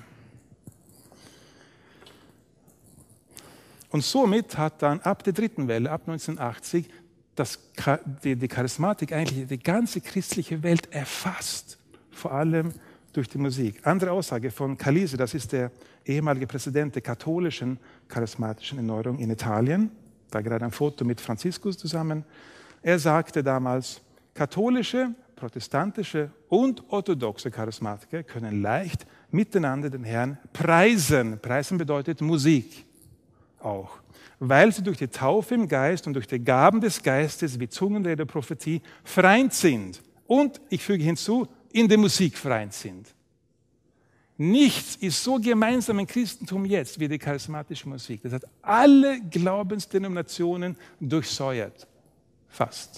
[SPEAKER 2] Und somit hat dann ab der dritten Welle, ab 1980, die Charismatik eigentlich die ganze christliche Welt erfasst, vor allem durch die Musik. Andere Aussage von Calise, das ist der ehemalige Präsident der katholischen charismatischen Erneuerung in Italien, da gerade ein Foto mit Franziskus zusammen. Er sagte damals, katholische, protestantische und orthodoxe Charismatiker können leicht miteinander den Herrn preisen. Preisen bedeutet Musik auch. Weil sie durch die Taufe im Geist und durch die Gaben des Geistes wie Zungenrede, Prophetie vereint sind. Und, ich füge hinzu, in der Musik vereint sind. Nichts ist so gemeinsam im Christentum jetzt wie die charismatische Musik. Das hat alle Glaubensdenominationen durchsäuert. Fast.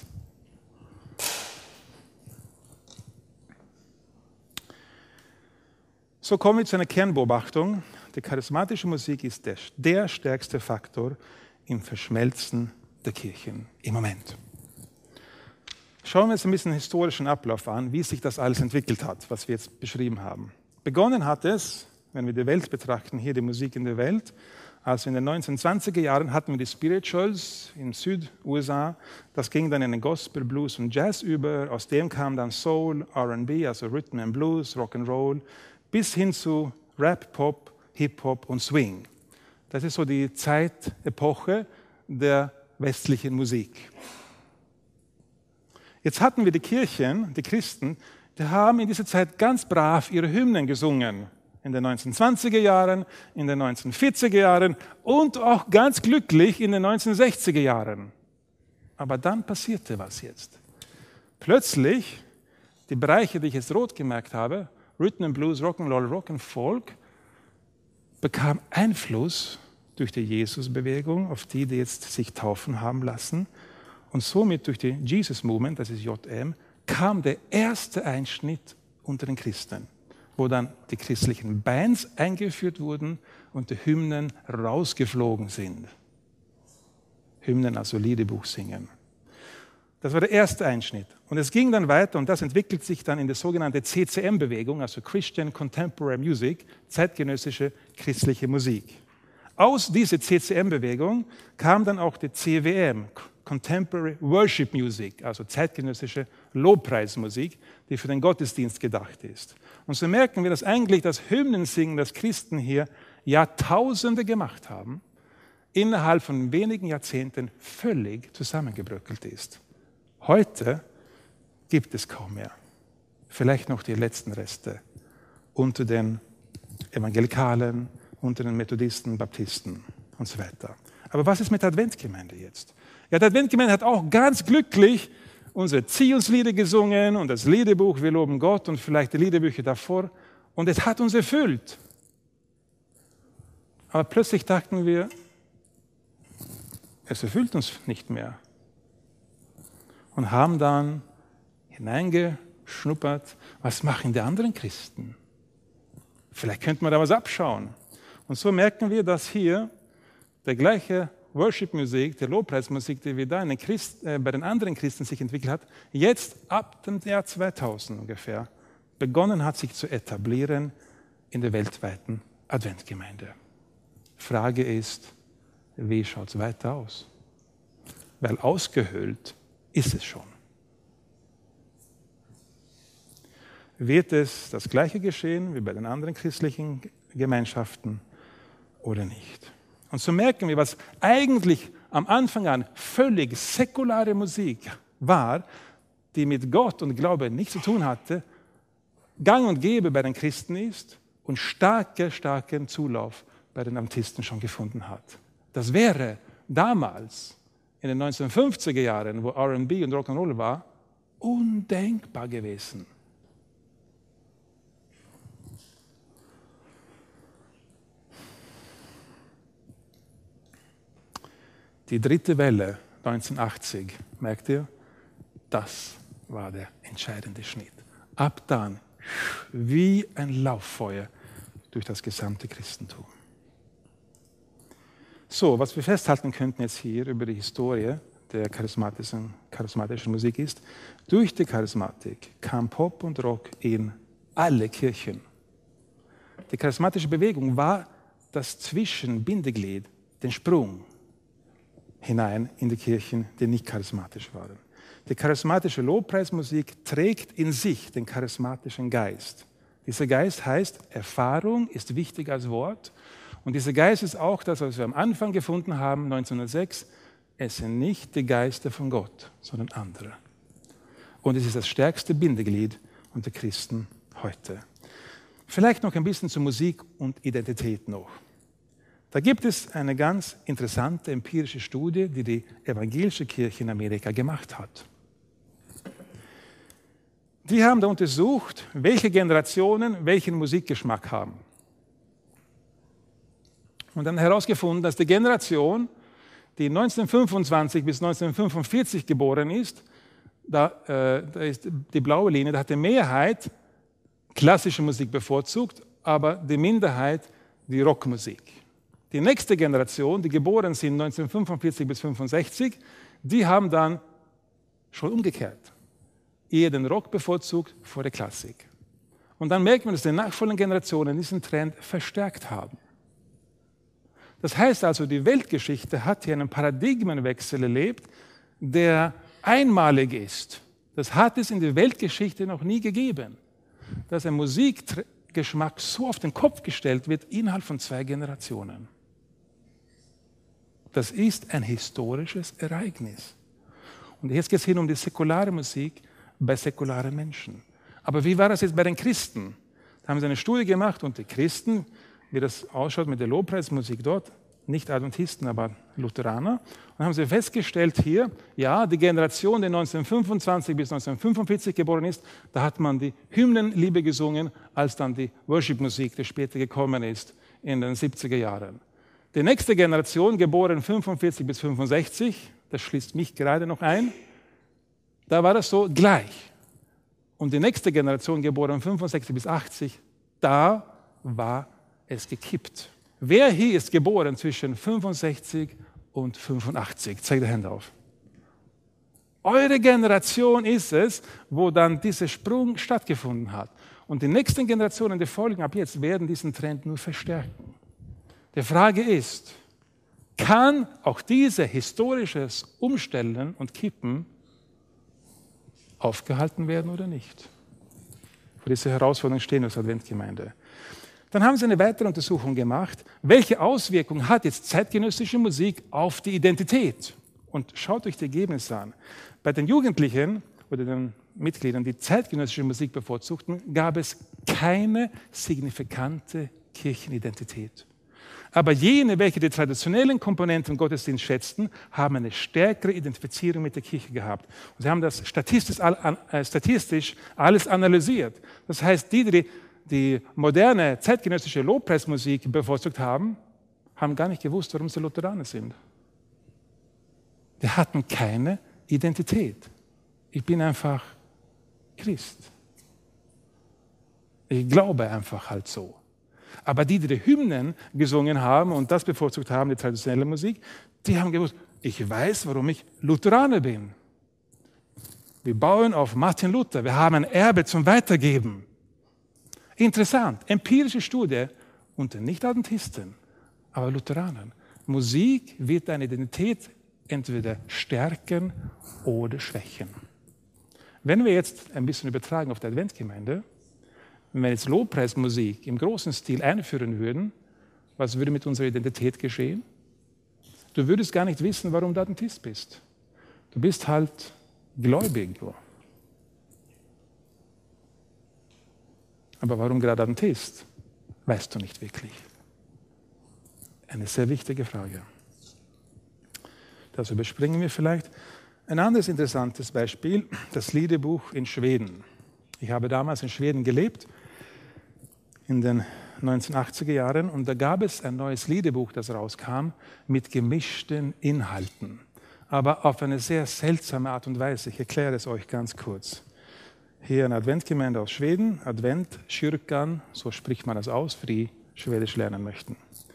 [SPEAKER 2] So kommen wir zu einer Kernbeobachtung. Die charismatische Musik ist der stärkste Faktor im Verschmelzen der Kirchen im Moment. Schauen wir uns ein bisschen den historischen Ablauf an, wie sich das alles entwickelt hat, was wir jetzt beschrieben haben. Begonnen hat es, wenn wir die Welt betrachten, hier die Musik in der Welt, also in den 1920er Jahren hatten wir die Spirituals in Süd-USA, das ging dann in den Gospel, Blues und Jazz über, aus dem kam dann Soul, R&B, also Rhythm and Blues, Rock'n'Roll, bis hin zu Rap, Pop, Hip-Hop und Swing. Das ist so die Zeitepoche der westlichen Musik. Jetzt hatten wir die Kirchen, die Christen, die haben in dieser Zeit ganz brav ihre Hymnen gesungen. In den 1920er Jahren, in den 1940er Jahren und auch ganz glücklich in den 1960er Jahren. Aber dann passierte was jetzt. Plötzlich, die Bereiche, die ich jetzt rot gemerkt habe, Rhythm and Blues, Rock'n'Roll, Rock and Folk, bekam Einfluss durch die Jesus-Bewegung, auf die jetzt sich taufen haben lassen. Und somit durch die Jesus Movement, das ist JM, kam der erste Einschnitt unter den Christen, wo dann die christlichen Bands eingeführt wurden und die Hymnen rausgeflogen sind. Hymnen, also Liederbuch singen. Das war der erste Einschnitt. Und es ging dann weiter und das entwickelt sich dann in die sogenannte CCM-Bewegung, also Christian Contemporary Music, zeitgenössische christliche Musik. Aus dieser CCM-Bewegung kam dann auch die CWM, Contemporary Worship Music, also zeitgenössische Lobpreismusik, die für den Gottesdienst gedacht ist. Und so merken wir, dass eigentlich das Hymnensingen, das Christen hier Jahrtausende gemacht haben, innerhalb von wenigen Jahrzehnten völlig zusammengebröckelt ist. Heute gibt es kaum mehr. Vielleicht noch die letzten Reste unter den Evangelikalen, unter den Methodisten, Baptisten und so weiter. Aber was ist mit der Adventgemeinde jetzt? Ja, die Adventgemeinde hat auch ganz glücklich unsere Zionslieder gesungen und das Liederbuch Wir loben Gott und vielleicht die Liederbücher davor. Und es hat uns erfüllt. Aber plötzlich dachten wir, es erfüllt uns nicht mehr. Und haben dann hineingeschnuppert, was machen die anderen Christen? Vielleicht könnte man da was abschauen. Und so merken wir, dass hier der gleiche Worship-Musik, der Lobpreismusik, die wir da bei den anderen Christen sich entwickelt hat, jetzt ab dem Jahr 2000 ungefähr begonnen hat, sich zu etablieren in der weltweiten Adventgemeinde. Frage ist, wie schaut es weiter aus? Weil ausgehöhlt ist es schon. Wird es das Gleiche geschehen wie bei den anderen christlichen Gemeinschaften oder nicht? Und so merken wir, was eigentlich am Anfang an völlig säkulare Musik war, die mit Gott und Glaube nichts zu tun hatte, gang und gäbe bei den Christen ist und starken Zulauf bei den Adventisten schon gefunden hat. Das wäre damals, in den 1950er Jahren, wo R&B und Rock'n'Roll war, undenkbar gewesen. Die dritte Welle 1980, merkt ihr, das war der entscheidende Schnitt. Ab dann wie ein Lauffeuer durch das gesamte Christentum. So, was wir festhalten könnten jetzt hier über die Historie der charismatischen Musik ist, durch die Charismatik kam Pop und Rock in alle Kirchen. Die charismatische Bewegung war das Zwischenbindeglied, den Sprung hinein in die Kirchen, die nicht charismatisch waren. Die charismatische Lobpreismusik trägt in sich den charismatischen Geist. Dieser Geist heißt, Erfahrung ist wichtiger als Wort. Und dieser Geist ist auch das, was wir am Anfang gefunden haben, 1906. Es sind nicht die Geister von Gott, sondern andere. Und es ist das stärkste Bindeglied unter Christen heute. Vielleicht noch ein bisschen zur Musik und Identität noch. Da gibt es eine ganz interessante empirische Studie, die die evangelische Kirche in Amerika gemacht hat. Die haben da untersucht, welche Generationen welchen Musikgeschmack haben. Und dann herausgefunden, dass die Generation, die 1925 bis 1945 geboren ist, da ist die blaue Linie, da hat die Mehrheit klassische Musik bevorzugt, aber die Minderheit die Rockmusik. Die nächste Generation, die geboren sind 1945 bis 1965, die haben dann schon umgekehrt. Eher den Rock bevorzugt vor der Klassik. Und dann merkt man, dass die nachfolgenden Generationen diesen Trend verstärkt haben. Das heißt also, die Weltgeschichte hat hier einen Paradigmenwechsel erlebt, der einmalig ist. Das hat es in der Weltgeschichte noch nie gegeben, dass ein Musikgeschmack so auf den Kopf gestellt wird innerhalb von 2 Generationen. Das ist ein historisches Ereignis. Und jetzt geht es hier um die säkulare Musik bei säkularen Menschen. Aber wie war das jetzt bei den Christen? Da haben sie eine Studie gemacht und die Christen, wie das ausschaut mit der Lobpreismusik dort, nicht Adventisten, aber Lutheraner, und haben sie festgestellt hier, ja, die Generation, die 1925 bis 1945 geboren ist, da hat man die Hymnenliebe gesungen, als dann die Worship-Musik, die später gekommen ist in den 70er Jahren. Die nächste Generation, geboren 45 bis 65, das schließt mich gerade noch ein, da war das so gleich. Und die nächste Generation, geboren 65 bis 80, da war es gekippt. Wer hier ist geboren zwischen 65 und 85? Zeigt die Hände auf. Eure Generation ist es, wo dann dieser Sprung stattgefunden hat. Und die nächsten Generationen, die folgen ab jetzt, werden diesen Trend nur verstärken. Die Frage ist, kann auch dieses historisches Umstellen und Kippen aufgehalten werden oder nicht? Vor dieser Herausforderung stehen wir als Adventgemeinde. Dann haben sie eine weitere Untersuchung gemacht. Welche Auswirkungen hat jetzt zeitgenössische Musik auf die Identität? Und schaut euch die Ergebnisse an. Bei den Jugendlichen oder den Mitgliedern, die zeitgenössische Musik bevorzugten, gab es keine signifikante Kirchenidentität. Aber jene, welche die traditionellen Komponenten im Gottesdienst schätzten, haben eine stärkere Identifizierung mit der Kirche gehabt. Und sie haben das statistisch alles analysiert. Das heißt, die moderne, zeitgenössische Lobpreismusik bevorzugt haben, haben gar nicht gewusst, warum sie Lutheraner sind. Die hatten keine Identität. Ich bin einfach Christ. Ich glaube einfach halt so. Aber die Hymnen gesungen haben und das bevorzugt haben, die traditionelle Musik, die haben gewusst, ich weiß, warum ich Lutheraner bin. Wir bauen auf Martin Luther. Wir haben ein Erbe zum Weitergeben. Interessant, empirische Studie unter Nicht-Adventisten, aber Lutheranern. Musik wird deine Identität entweder stärken oder schwächen. Wenn wir jetzt ein bisschen übertragen auf die Adventgemeinde, wenn wir jetzt Lobpreismusik im großen Stil einführen würden, was würde mit unserer Identität geschehen? Du würdest gar nicht wissen, warum du Adventist bist. Du bist halt gläubig. Aber warum gerade Adventist? Weißt du nicht wirklich. Eine sehr wichtige Frage. Das überspringen wir vielleicht. Ein anderes interessantes Beispiel, das Liederbuch in Schweden. Ich habe damals in Schweden gelebt, in den 1980er Jahren, und da gab es ein neues Liederbuch, das rauskam, mit gemischten Inhalten. Aber auf eine sehr seltsame Art und Weise. Ich erkläre es euch ganz kurz. Hier eine Adventgemeinde aus Schweden, Adventkyrkan, so spricht man das aus, für die Schwedisch lernen möchten.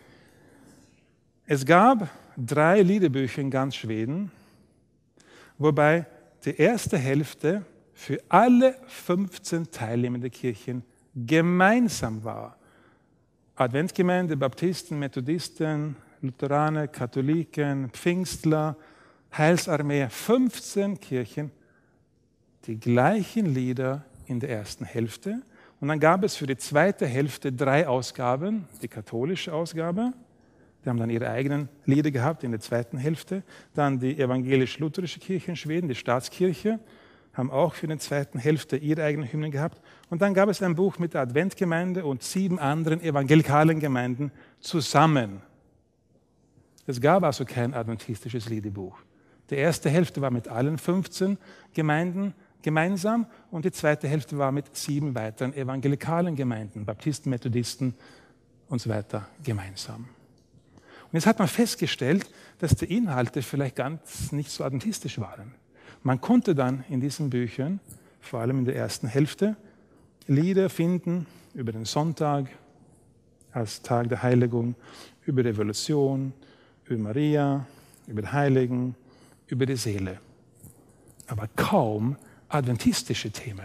[SPEAKER 2] Es gab 3 Liederbücher in ganz Schweden, wobei die erste Hälfte für alle 15 teilnehmenden Kirchen gemeinsam war. Adventgemeinde, Baptisten, Methodisten, Lutheraner, Katholiken, Pfingstler, Heilsarmee, 15 Kirchen, die gleichen Lieder in der ersten Hälfte. Und dann gab es für die zweite Hälfte 3 Ausgaben, die katholische Ausgabe, die haben dann ihre eigenen Lieder gehabt in der zweiten Hälfte. Dann die evangelisch-lutherische Kirche in Schweden, die Staatskirche, haben auch für die zweite Hälfte ihre eigenen Hymnen gehabt. Und dann gab es ein Buch mit der Adventgemeinde und 7 anderen evangelikalen Gemeinden zusammen. Es gab also kein adventistisches Liederbuch. Die erste Hälfte war mit allen 15 Gemeinden gemeinsam und die zweite Hälfte war mit 7 weiteren evangelikalen Gemeinden, Baptisten, Methodisten und so weiter gemeinsam. Und jetzt hat man festgestellt, dass die Inhalte vielleicht ganz nicht so adventistisch waren. Man konnte dann in diesen Büchern, vor allem in der ersten Hälfte, Lieder finden über den Sonntag als Tag der Heiligung, über die Evolution, über Maria, über die Heiligen, über die Seele. Aber kaum adventistische Themen.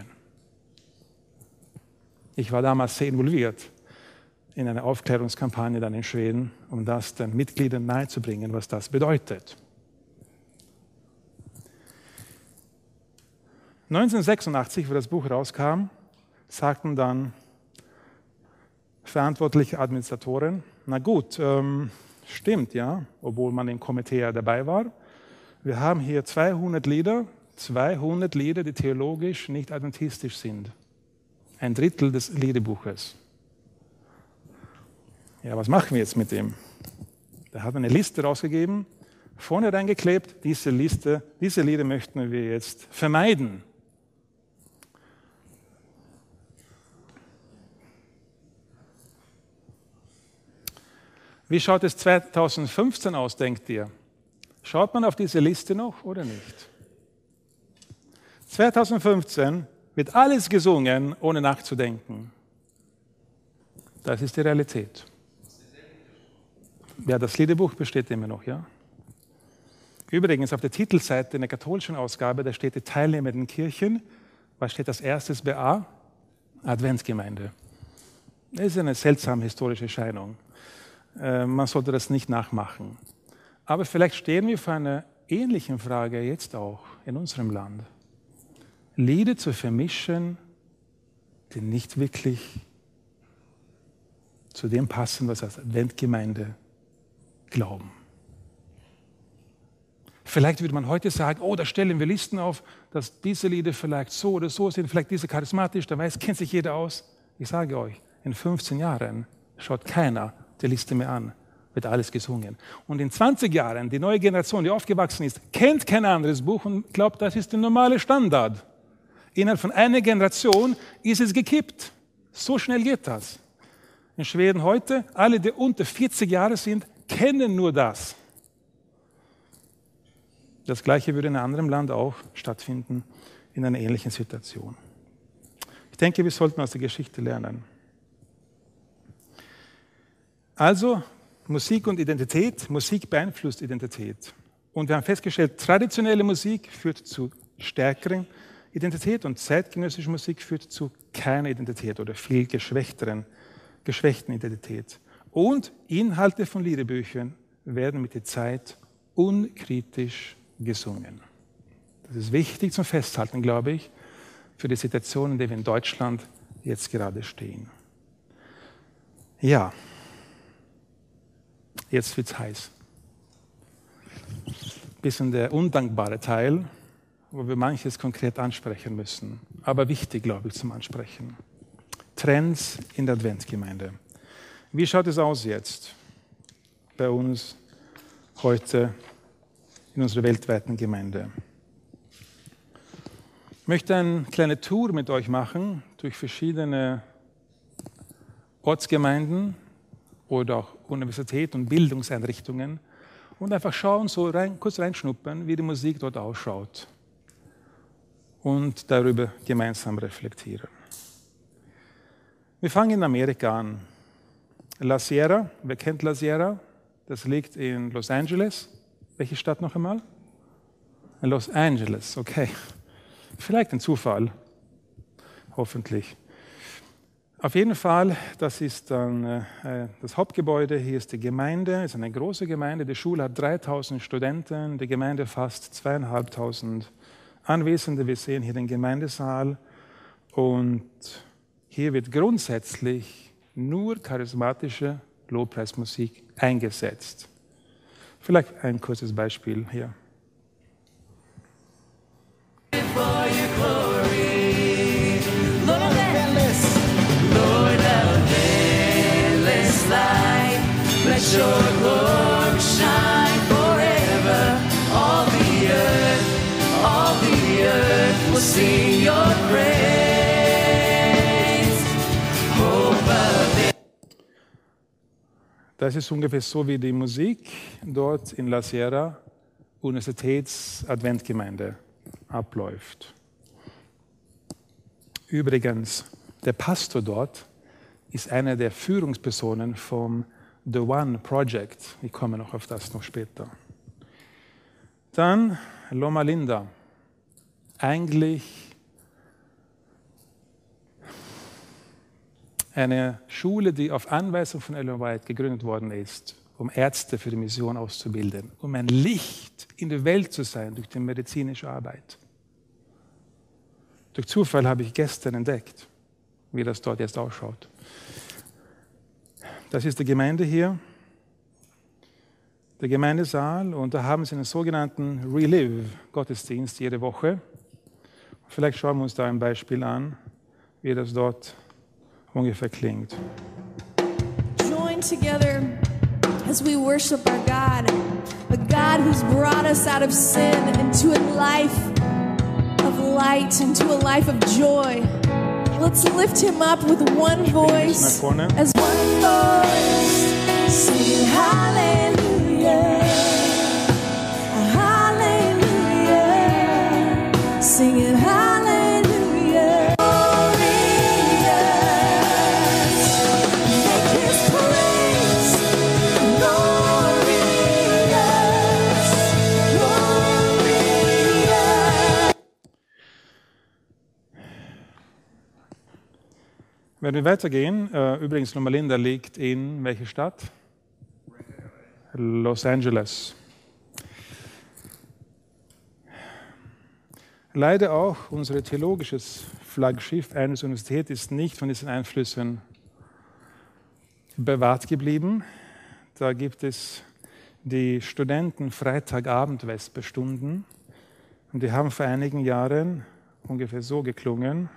[SPEAKER 2] Ich war damals sehr involviert in einer Aufklärungskampagne dann in Schweden, um das den Mitgliedern nahezubringen, was das bedeutet. 1986, wo das Buch rauskam, sagten dann verantwortliche Administratoren, na gut, stimmt ja, obwohl man im Komitee ja dabei war. Wir haben hier 200 Lieder, die theologisch nicht adventistisch sind. Ein Drittel des Liederbuches. Ja, was machen wir jetzt mit dem? Da hat man eine Liste rausgegeben, vorne reingeklebt, diese Lieder möchten wir jetzt vermeiden. Wie schaut es 2015 aus, denkt ihr? Schaut man auf diese Liste noch oder nicht? 2015 wird alles gesungen, ohne nachzudenken. Das ist die Realität. Ja, das Liederbuch besteht immer noch, ja. Übrigens, auf der Titelseite in der katholischen Ausgabe, da steht die teilnehmenden Kirchen. Was steht als erstes bei A? Adventsgemeinde. Das ist eine seltsame historische Erscheinung. Man sollte das nicht nachmachen. Aber vielleicht stehen wir vor einer ähnlichen Frage jetzt auch in unserem Land. Lieder zu vermischen, die nicht wirklich zu dem passen, was als Adventgemeinde glauben. Vielleicht würde man heute sagen, oh, da stellen wir Listen auf, dass diese Lieder vielleicht so oder so sind, vielleicht diese charismatisch, da kennt sich jeder aus. Ich sage euch, in 15 Jahren schaut keiner die Liste mehr an, wird alles gesungen. Und in 20 Jahren, die neue Generation, die aufgewachsen ist, kennt kein anderes Buch und glaubt, das ist der normale Standard. Innerhalb von einer Generation ist es gekippt. So schnell geht das. In Schweden heute, alle, die unter 40 Jahre sind, kennen nur das. Das Gleiche würde in einem anderen Land auch stattfinden, in einer ähnlichen Situation. Ich denke, wir sollten aus der Geschichte lernen. Also Musik und Identität. Musik beeinflusst Identität. Und wir haben festgestellt, traditionelle Musik führt zu stärkeren Identität und zeitgenössische Musik führt zu keiner Identität oder viel geschwächten Identität. Und Inhalte von Liederbüchern werden mit der Zeit unkritisch gesungen. Das ist wichtig zum Festhalten, glaube ich, für die Situation, in der wir in Deutschland jetzt gerade stehen. Ja, jetzt wird es heiß. Bisschen der undankbare Teil, wo wir manches konkret ansprechen müssen. Aber wichtig, glaube ich, zum Ansprechen. Trends in der Adventgemeinde. Wie schaut es aus jetzt bei uns heute in unserer weltweiten Gemeinde? Ich möchte eine kleine Tour mit euch machen durch verschiedene Ortsgemeinden oder auch Universitäten und Bildungseinrichtungen und einfach schauen, kurz reinschnuppern, wie die Musik dort ausschaut und darüber gemeinsam reflektieren. Wir fangen in Amerika an. La Sierra, wer kennt La Sierra? Das liegt in Los Angeles. Welche Stadt noch einmal? Los Angeles, okay. Vielleicht ein Zufall, hoffentlich. Auf jeden Fall, das ist dann das Hauptgebäude, hier ist die Gemeinde, es ist eine große Gemeinde, die Schule hat 3000 Studenten, die Gemeinde fast 2500 Anwesende, wir sehen hier den Gemeindesaal und hier wird grundsätzlich nur charismatische Lobpreismusik eingesetzt. Vielleicht ein kurzes Beispiel hier.
[SPEAKER 3] Let your glory shine forever. All the earth will sing your praise.
[SPEAKER 2] Das ist ungefähr so wie die Musik dort in La Sierra, Universitäts-Adventgemeinde, abläuft. Übrigens, der Pastor dort ist einer der Führungspersonen vom The One Project. Ich komme noch auf das noch später. Dann Loma Linda. Eigentlich eine Schule, die auf Anweisung von Ellen White gegründet worden ist, um Ärzte für die Mission auszubilden, um ein Licht in der Welt zu sein durch die medizinische Arbeit. Durch Zufall habe ich gestern entdeckt, wie das dort jetzt ausschaut. Das ist die Gemeinde hier, der Gemeindesaal, und da haben sie einen sogenannten Relive-Gottesdienst jede Woche. Vielleicht schauen wir uns da ein Beispiel an, wie das dort ungefähr klingt.
[SPEAKER 4] Join together as we worship our God, a God who's brought us out of sin into a life of light, into a life of joy. Let's lift him up with one voice, as one voice, sing hallelujah, hallelujah, sing it hallelujah, glorious, make his praise glorious, glorious.
[SPEAKER 2] Wenn wir weitergehen, übrigens Loma Linda liegt in welcher Stadt? Los Angeles. Leider auch unser theologisches Flaggschiff eines Universität ist nicht von diesen Einflüssen bewahrt geblieben. Da gibt es die Studenten Freitagabend-Vesperstunden und die haben vor einigen Jahren ungefähr so geklungen.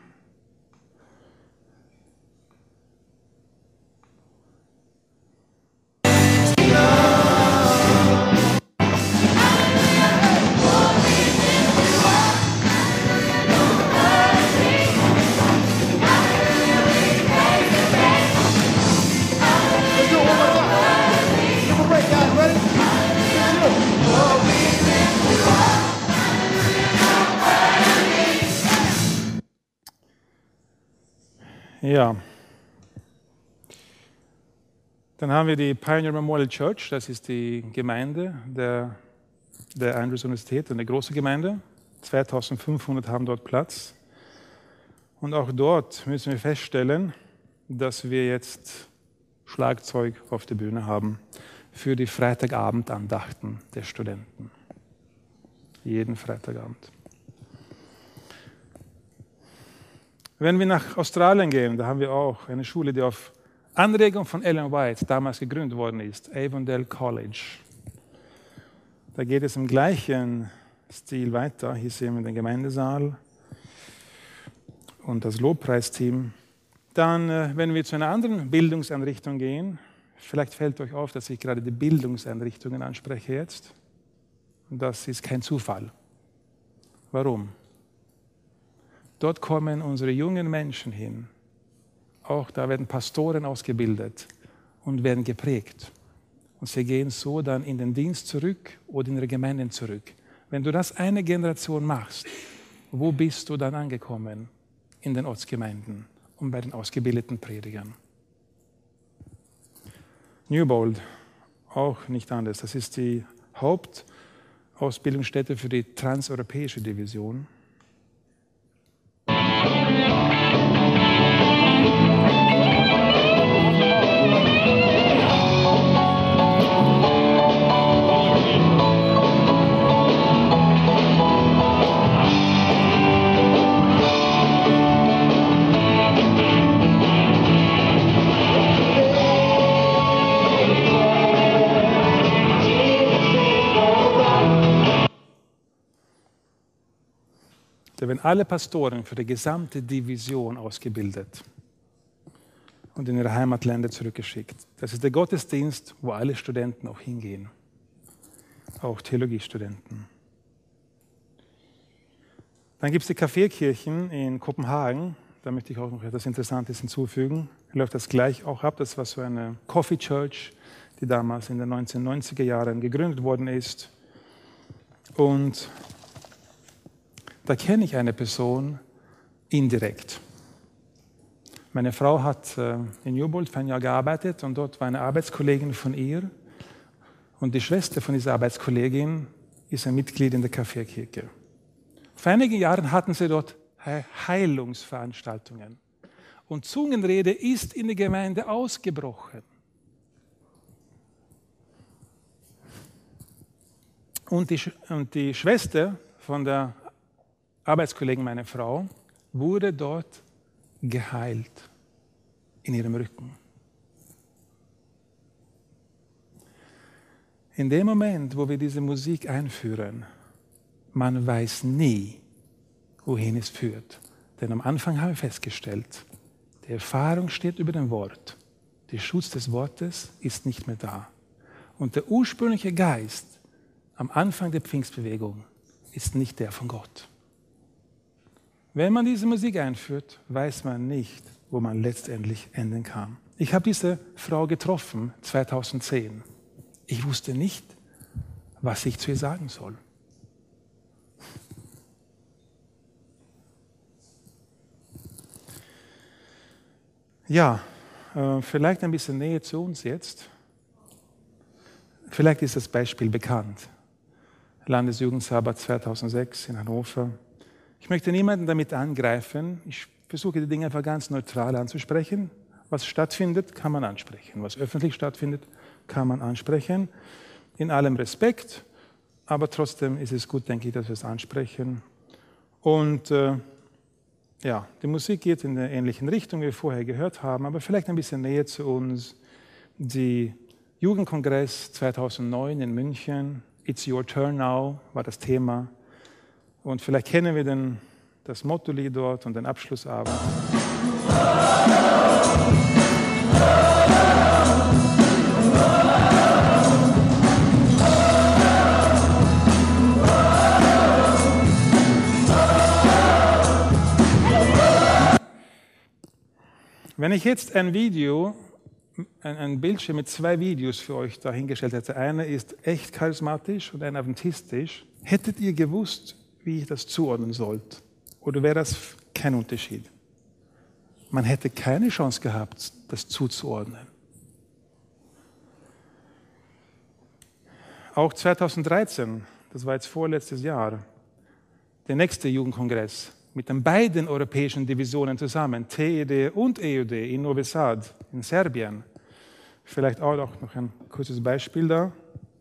[SPEAKER 2] Ja. Dann haben wir die Pioneer Memorial Church, das ist die Gemeinde der Andrews Universität, eine große Gemeinde. 2500 haben dort Platz. Und auch dort müssen wir feststellen, dass wir jetzt Schlagzeug auf der Bühne haben für die Freitagabendandachten der Studenten. Jeden Freitagabend. Wenn wir nach Australien gehen, da haben wir auch eine Schule, die auf Anregung von Ellen White damals gegründet worden ist, Avondale College. Da geht es im gleichen Stil weiter. Hier sehen wir den Gemeindesaal und das Lobpreisteam. Dann, wenn wir zu einer anderen Bildungseinrichtung gehen, vielleicht fällt euch auf, dass ich gerade die Bildungseinrichtungen anspreche jetzt. Und das ist kein Zufall. Warum? Dort kommen unsere jungen Menschen hin. Auch da werden Pastoren ausgebildet und werden geprägt. Und sie gehen so dann in den Dienst zurück oder in ihre Gemeinden zurück. Wenn du das eine Generation machst, wo bist du dann angekommen? In den Ortsgemeinden und bei den ausgebildeten Predigern. Newbold, auch nicht anders. Das ist die Hauptausbildungsstätte für die transeuropäische Division. Da werden alle Pastoren für die gesamte Division ausgebildet und in ihre Heimatländer zurückgeschickt. Das ist der Gottesdienst, wo alle Studenten auch hingehen, auch Theologiestudenten. Dann gibt es die Kaffeekirchen in Kopenhagen. Da möchte ich auch noch etwas Interessantes hinzufügen. Läuft das gleich auch ab. Das war so eine Coffee Church, die damals in den 1990er Jahren gegründet worden ist. Und da kenne ich eine Person indirekt. Meine Frau hat in Newbold für ein Jahr gearbeitet und dort war eine Arbeitskollegin von ihr. Und die Schwester von dieser Arbeitskollegin ist ein Mitglied in der Kaffeekirche. Vor einigen Jahren hatten sie dort Heilungsveranstaltungen. Und Zungenrede ist in der Gemeinde ausgebrochen. Und die Schwester von der Arbeitskollegen meiner Frau wurde dort geheilt in ihrem Rücken. In dem Moment, wo wir diese Musik einführen, man weiß nie, wohin es führt. Denn am Anfang haben wir festgestellt, die Erfahrung steht über dem Wort. Der Schutz des Wortes ist nicht mehr da. Und der ursprüngliche Geist am Anfang der Pfingstbewegung ist nicht der von Gott. Wenn man diese Musik einführt, weiß man nicht, wo man letztendlich enden kann. Ich habe diese Frau getroffen 2010. Ich wusste nicht, was ich zu ihr sagen soll. Ja, vielleicht ein bisschen Nähe zu uns jetzt. Vielleicht ist das Beispiel bekannt. Landesjugendsabbat 2006 in Hannover. Ich möchte niemanden damit angreifen. Ich versuche die Dinge einfach ganz neutral anzusprechen. Was stattfindet, kann man ansprechen. Was öffentlich stattfindet, kann man ansprechen. In allem Respekt, aber trotzdem ist es gut, denke ich, dass wir es ansprechen. Und die Musik geht in der ähnlichen Richtung, wie wir vorher gehört haben, aber vielleicht ein bisschen näher zu uns. Die Jugendkongress 2009 in München, It's Your Turn Now, war das Thema. Und vielleicht kennen wir das Motto-Lied dort und den Abschlussabend. Wenn ich jetzt ein Bildschirm mit 2 Videos für euch dahingestellt hätte, einer ist echt charismatisch und einer adventistisch, hättet ihr gewusst, wie ich das zuordnen sollte? Oder wäre das kein Unterschied? Man hätte keine Chance gehabt, das zuzuordnen. Auch 2013, das war jetzt vorletztes Jahr, der nächste Jugendkongress mit den beiden europäischen Divisionen zusammen, TED und EUD in Novi Sad in Serbien. Vielleicht auch noch ein kurzes Beispiel da.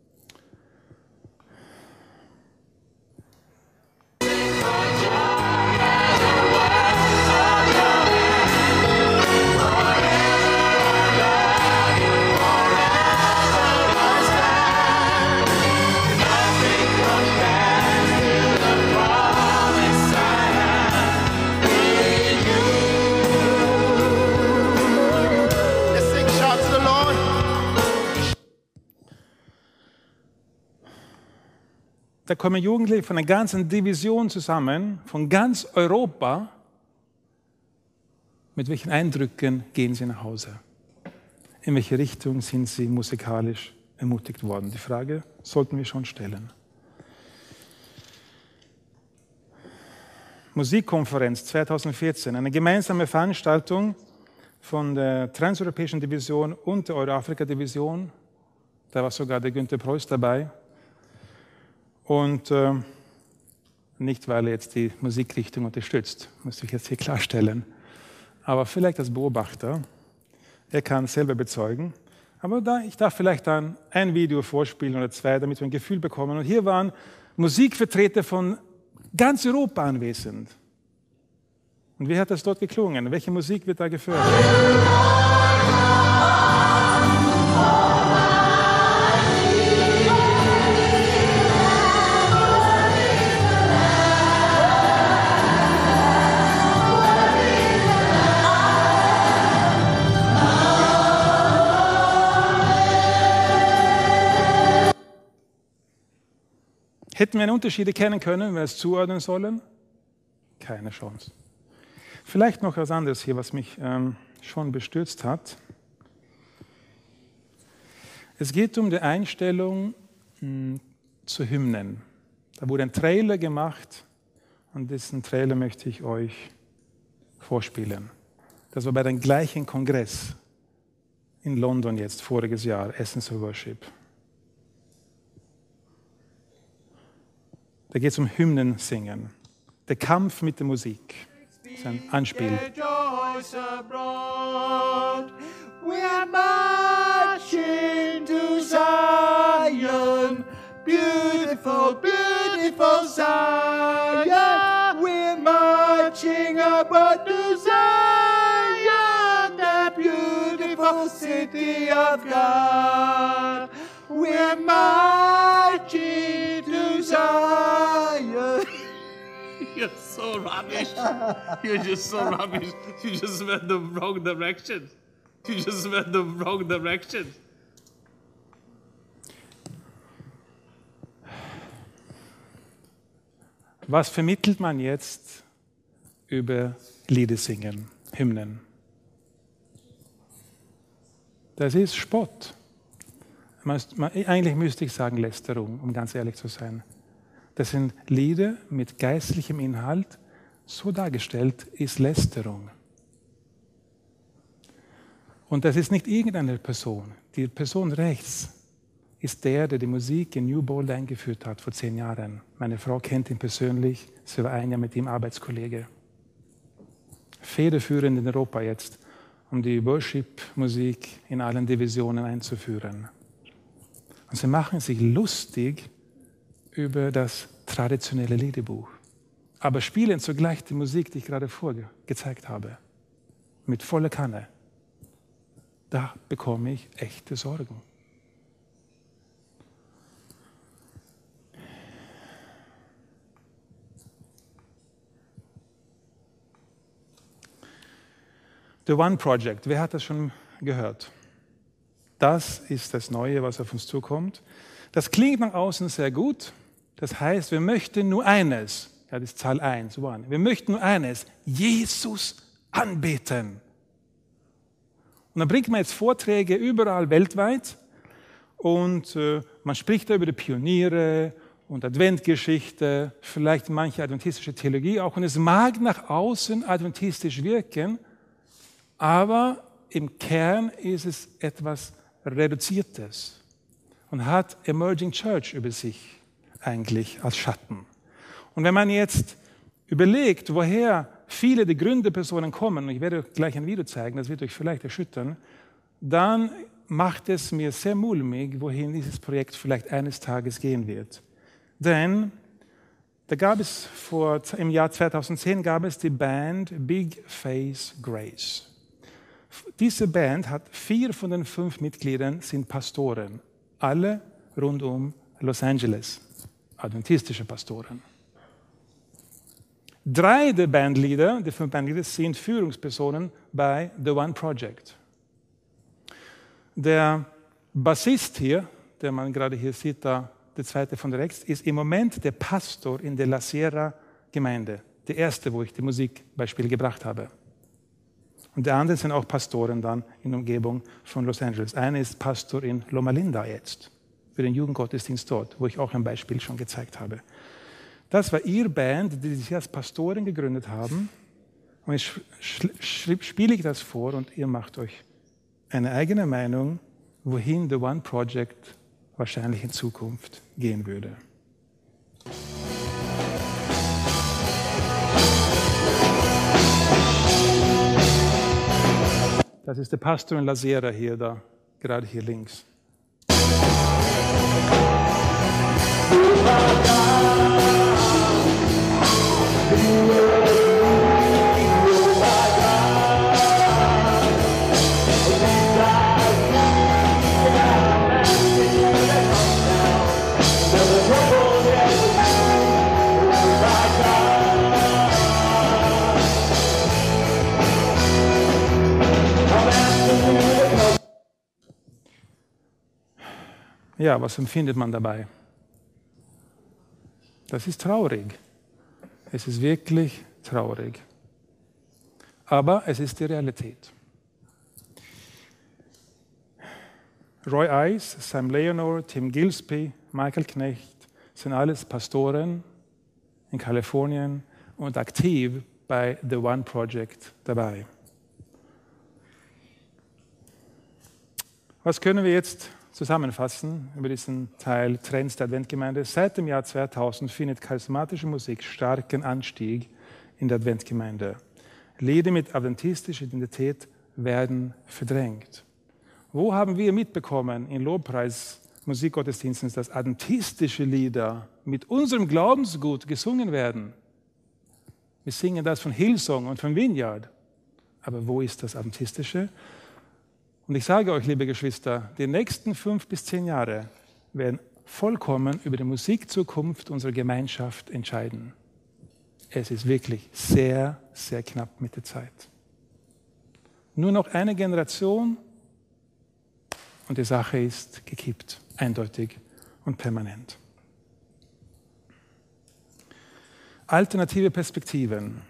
[SPEAKER 2] Da kommen Jugendliche von einer ganzen Division zusammen, von ganz Europa. Mit welchen Eindrücken gehen sie nach Hause? In welche Richtung sind sie musikalisch ermutigt worden? Die Frage sollten wir schon stellen. Musikkonferenz 2014, eine gemeinsame Veranstaltung von der Transeuropäischen Division und der Eurafrika-Division. Da war sogar der Günther Preuß dabei. Und nicht, weil er jetzt die Musikrichtung unterstützt, muss ich jetzt hier klarstellen, aber vielleicht als Beobachter. Er kann es selber bezeugen. Aber ich darf vielleicht dann ein Video vorspielen oder zwei, damit wir ein Gefühl bekommen. Und hier waren Musikvertreter von ganz Europa anwesend. Und wie hat das dort geklungen? Welche Musik wird da gefördert? Hätten wir einen Unterschied erkennen können, wenn wir es zuordnen sollen? Keine Chance. Vielleicht noch etwas anderes hier, was mich schon bestürzt hat. Es geht um die Einstellung zu Hymnen. Da wurde ein Trailer gemacht und diesen Trailer möchte ich euch vorspielen. Das war bei dem gleichen Kongress in London jetzt, voriges Jahr, Essence of Worship. Da geht es um Hymnen singen. Der Kampf mit der Musik. Das ist ein Anspiel.
[SPEAKER 3] We are marching to Zion, beautiful, beautiful Zion. We're marching abroad to Zion, the beautiful city of God. We're marching to Zion.
[SPEAKER 5] You're so rubbish. You're just so rubbish. You just went the wrong direction. You just went the wrong direction.
[SPEAKER 2] Was vermittelt man jetzt über Liedesingen, Hymnen? Das ist Spott. Eigentlich müsste ich sagen Lästerung, um ganz ehrlich zu sein. Das sind Lieder mit geistlichem Inhalt. So dargestellt ist Lästerung. Und das ist nicht irgendeine Person. Die Person rechts ist der die Musik in New Bold eingeführt hat vor 10 Jahren. Meine Frau kennt ihn persönlich. Sie war ein Jahr mit ihm Arbeitskollege. Federführend in Europa jetzt, um die Worship-Musik in allen Divisionen einzuführen. Und sie machen sich lustig über das traditionelle Liederbuch, aber spielen zugleich die Musik, die ich gerade gezeigt habe, mit voller Kanne. Da bekomme ich echte Sorgen. The One Project, wer hat das schon gehört? Das ist das Neue, was auf uns zukommt. Das klingt nach außen sehr gut. Das heißt, wir möchten nur eines, ja, das ist Zahl 1, One. Wir möchten nur eines, Jesus anbeten. Und dann bringt man jetzt Vorträge überall weltweit und man spricht da über die Pioniere und Adventgeschichte, vielleicht manche adventistische Theologie auch. Und es mag nach außen adventistisch wirken, Aber im Kern ist es etwas Reduziertes und hat Emerging Church über sich eigentlich als Schatten. Und wenn man jetzt überlegt, woher viele der Gründerpersonen kommen, und ich werde euch gleich ein Video zeigen, das wird euch vielleicht erschüttern, dann macht es mir sehr mulmig, wohin dieses Projekt vielleicht eines Tages gehen wird. Denn da gab es im Jahr 2010 gab es die Band Big Face Grace. Diese Band hat 4 von den 5 Mitgliedern sind Pastoren, alle rund um Los Angeles, adventistische Pastoren. 3 der 5 Bandleader sind Führungspersonen bei The One Project. Der Bassist hier, der man gerade hier sieht, da, der zweite von rechts, ist im Moment der Pastor in der La Sierra Gemeinde, der erste, wo ich die Musikbeispiele gebracht habe. Und die anderen sind auch Pastoren dann in der Umgebung von Los Angeles. Einer ist Pastor in Loma Linda jetzt, für den Jugendgottesdienst dort, wo ich auch ein Beispiel schon gezeigt habe. Das war ihre Band, die sich als Pastoren gegründet haben. Und jetzt spiele ich das vor und ihr macht euch eine eigene Meinung, wohin The One Project wahrscheinlich in Zukunft gehen würde. Das ist der Pastor in La Sierra hier, da, gerade hier links. Ja, was empfindet man dabei? Das ist traurig. Es ist wirklich traurig. Aber es ist die Realität. Roy Ice, Sam Leonor, Tim Gillespie, Michael Knecht sind alles Pastoren in Kalifornien und aktiv bei The One Project dabei. Was können wir jetzt zusammenfassen über diesen Teil Trends der Adventgemeinde? Seit dem Jahr 2000 findet charismatische Musik starken Anstieg in der Adventgemeinde. Lieder mit adventistischer Identität werden verdrängt. Wo haben wir mitbekommen in Lobpreis-Musikgottesdiensten, dass adventistische Lieder mit unserem Glaubensgut gesungen werden? Wir singen das von Hillsong und von Vineyard. Aber wo ist das Adventistische? Und ich sage euch, liebe Geschwister, die nächsten 5 bis 10 Jahre werden vollkommen über die Musikzukunft unserer Gemeinschaft entscheiden. Es ist wirklich sehr, sehr knapp mit der Zeit. Nur noch eine Generation und die Sache ist gekippt, eindeutig und permanent. Alternative Perspektiven.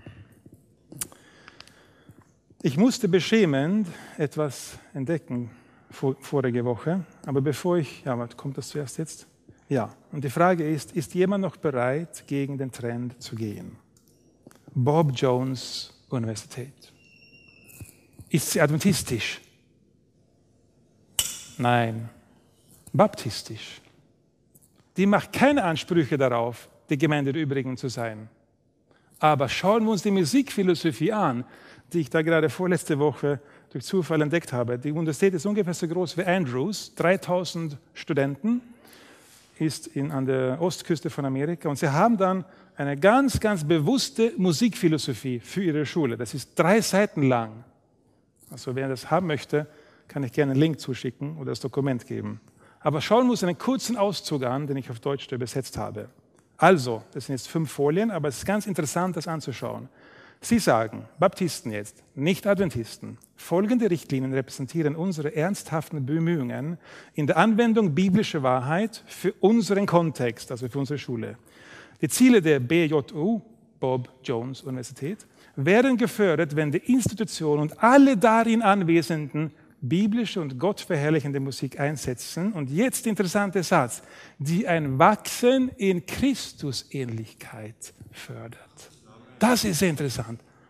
[SPEAKER 2] Ich musste beschämend etwas entdecken vorige Woche, aber kommt das zuerst jetzt? Ja, und die Frage ist jemand noch bereit, gegen den Trend zu gehen? Bob Jones Universität. Ist sie adventistisch? Nein, baptistisch. Die macht keine Ansprüche darauf, die Gemeinde der Übrigen zu sein. Aber schauen wir uns die Musikphilosophie an, die ich da gerade vorletzte Woche durch Zufall entdeckt habe. Die Universität ist ungefähr so groß wie Andrews, 3000 Studenten, ist an der Ostküste von Amerika. Und sie haben dann eine ganz, ganz bewusste Musikphilosophie für ihre Schule. Das ist 3 Seiten lang. Also wer das haben möchte, kann ich gerne einen Link zuschicken oder das Dokument geben. Aber schauen wir uns einen kurzen Auszug an, den ich auf Deutsch übersetzt habe. Also, das sind jetzt 5 Folien, aber es ist ganz interessant, das anzuschauen. Sie sagen, Baptisten jetzt, nicht Adventisten, folgende Richtlinien repräsentieren unsere ernsthaften Bemühungen in der Anwendung biblischer Wahrheit für unseren Kontext, also für unsere Schule. Die Ziele der BJU, Bob Jones Universität, werden gefördert, wenn die Institution und alle darin Anwesenden biblische und gottverherrlichende Musik einsetzen. Und jetzt der interessante Satz, die ein Wachsen in Christusähnlichkeit fördert. Das ist sehr interessant.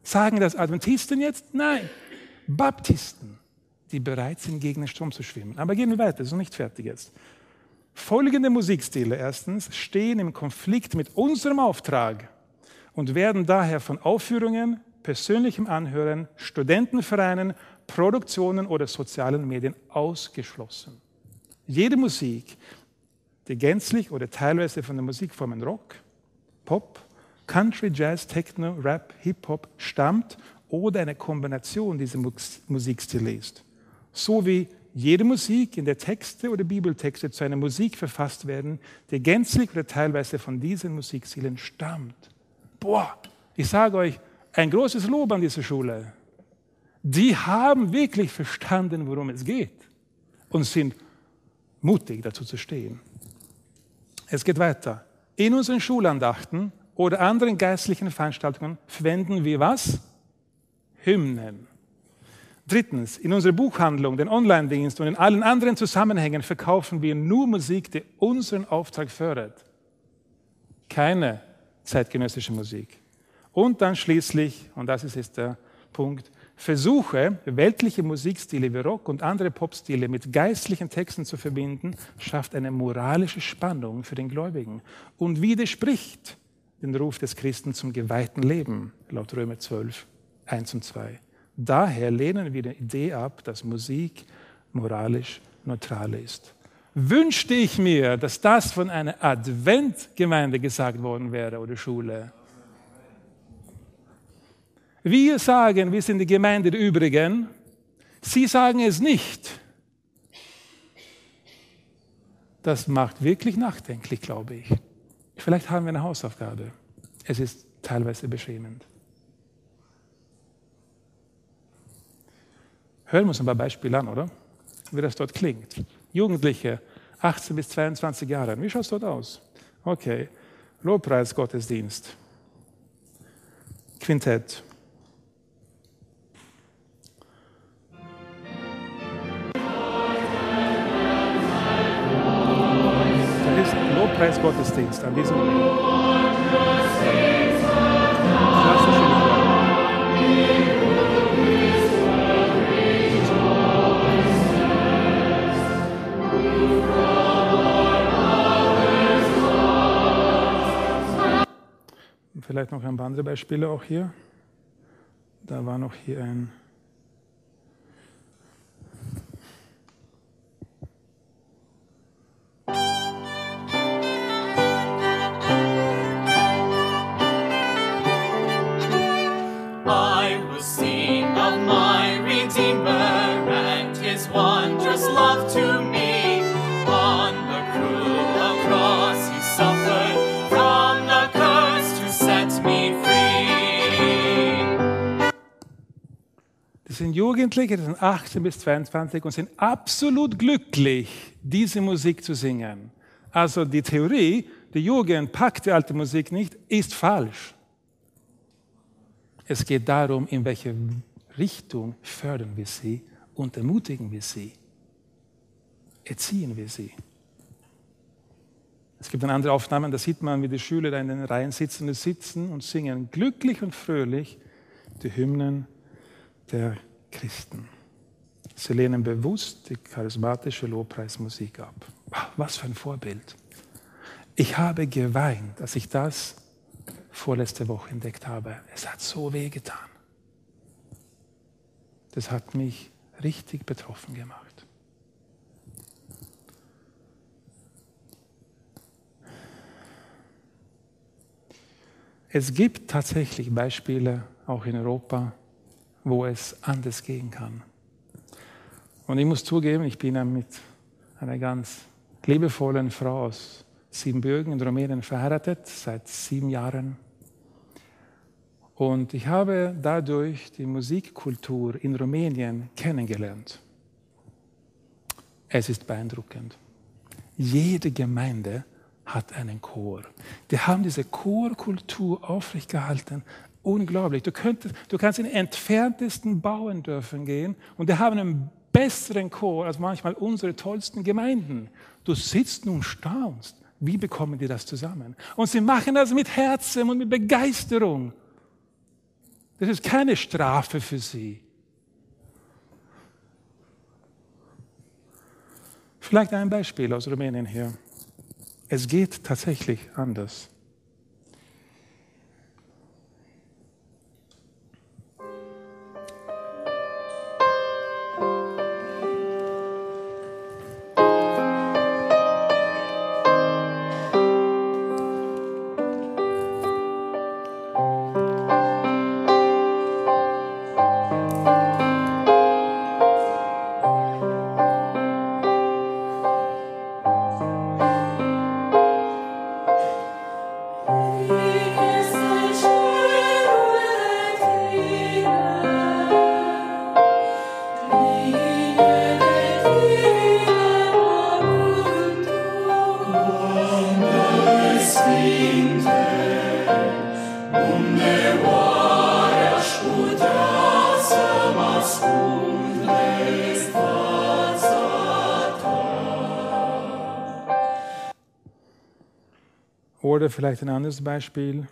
[SPEAKER 2] Sagen das Adventisten jetzt? Nein. Baptisten, die bereit sind, gegen den Strom zu schwimmen. Aber gehen wir weiter, das ist noch nicht fertig jetzt. Folgende Musikstile erstens stehen im Konflikt mit unserem Auftrag und werden daher von Aufführungen, persönlichem Anhören, Studentenvereinen, Produktionen oder sozialen Medien ausgeschlossen. Jede Musik, die gänzlich oder teilweise von den Musikformen Rock, Pop, Country, Jazz, Techno, Rap, Hip-Hop stammt oder eine Kombination dieser Musikstile ist. So wie jede Musik, in der Texte oder Bibeltexte zu einer Musik verfasst werden, die gänzlich oder teilweise von diesen Musikstilen stammt. Boah, ich sage euch, ein großes Lob an diese Schule. Die haben wirklich verstanden, worum es geht und sind mutig, dazu zu stehen. Es geht weiter. In unseren Schulandachten oder anderen geistlichen Veranstaltungen verwenden wir was? Hymnen. Drittens, in unserer Buchhandlung, den Online-Dienst und in allen anderen Zusammenhängen verkaufen wir nur Musik, die unseren Auftrag fördert. Keine zeitgenössische Musik. Und dann schließlich, und das ist jetzt der Punkt, Versuche, weltliche Musikstile wie Rock und andere Popstile mit geistlichen Texten zu verbinden, schafft eine moralische Spannung für den Gläubigen und widerspricht den Ruf des Christen zum geweihten Leben, laut Römer 12, 1 und 2. Daher lehnen wir die Idee ab, dass Musik moralisch neutral ist. Wünschte ich mir, dass das von einer Adventgemeinde gesagt worden wäre oder Schule. Wir sagen, wir sind die Gemeinde der Übrigen. Sie sagen es nicht. Das macht wirklich nachdenklich, glaube ich. Vielleicht haben wir eine Hausaufgabe. Es ist teilweise beschämend. Hören wir uns ein paar Beispiele an, oder? Wie das dort klingt. Jugendliche, 18 bis 22 Jahre. Wie schaut es dort aus? Okay. Lobpreisgottesdienst. Quintett. Das ist Lobpreisgottesdienst an diesem Moment. Klassische Lieder. Vielleicht noch ein paar andere Beispiele auch hier. Da war noch hier ein...
[SPEAKER 6] I will sing of my Redeemer and His wondrous love to me. On the cruel cross He suffered from the curse to set me free.
[SPEAKER 2] Das sind Jugendliche, die sind 18 bis 22 und sind absolut glücklich, diese Musik zu singen. Also die Theorie, die Jugend packt die alte Musik nicht, ist falsch. Es geht darum, in welche Richtung fördern wir sie und ermutigen wir sie. Erziehen wir sie. Es gibt eine andere Aufnahme, da sieht man, wie die Schüler da in den Reihen sitzen und singen glücklich und fröhlich die Hymnen der Christen. Sie lehnen bewusst die charismatische Lobpreismusik ab. Was für ein Vorbild. Ich habe geweint, als ich das vorletzte Woche entdeckt habe. Es hat so wehgetan. Das hat mich richtig betroffen gemacht. Es gibt tatsächlich Beispiele, auch in Europa, wo es anders gehen kann. Und ich muss zugeben, ich bin mit einer ganz liebevollen Frau aus Siebenbürgen in Rumänien verheiratet, seit 7 Jahren. Und ich habe dadurch die Musikkultur in Rumänien kennengelernt. Es ist beeindruckend. Jede Gemeinde hat einen Chor. Die haben diese Chorkultur aufrechtgehalten. Unglaublich. Du kannst in den entferntesten Bauerndörfern gehen und die haben einen besseren Chor als manchmal unsere tollsten Gemeinden. Du sitzt und staunst. Wie bekommen die das zusammen? Und sie machen das mit Herzen und mit Begeisterung. Das ist keine Strafe für sie. Vielleicht ein Beispiel aus Rumänien hier. Es geht tatsächlich anders. Oder vielleicht ein anderes Beispiel.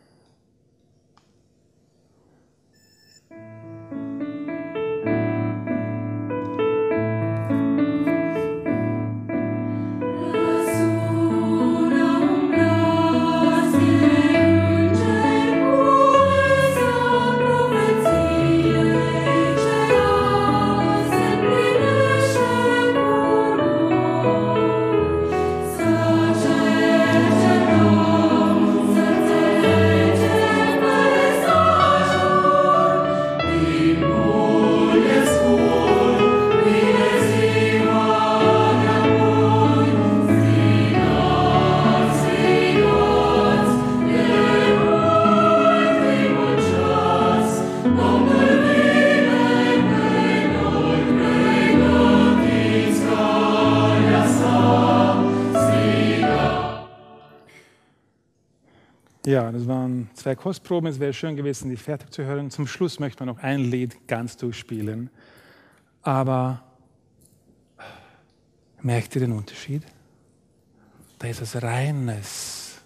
[SPEAKER 2] Ja, das waren 2 Kostproben. Es wäre schön gewesen, die fertig zu hören. Zum Schluss möchte man noch ein Lied ganz durchspielen. Aber merkt ihr den Unterschied? Da ist es Reines.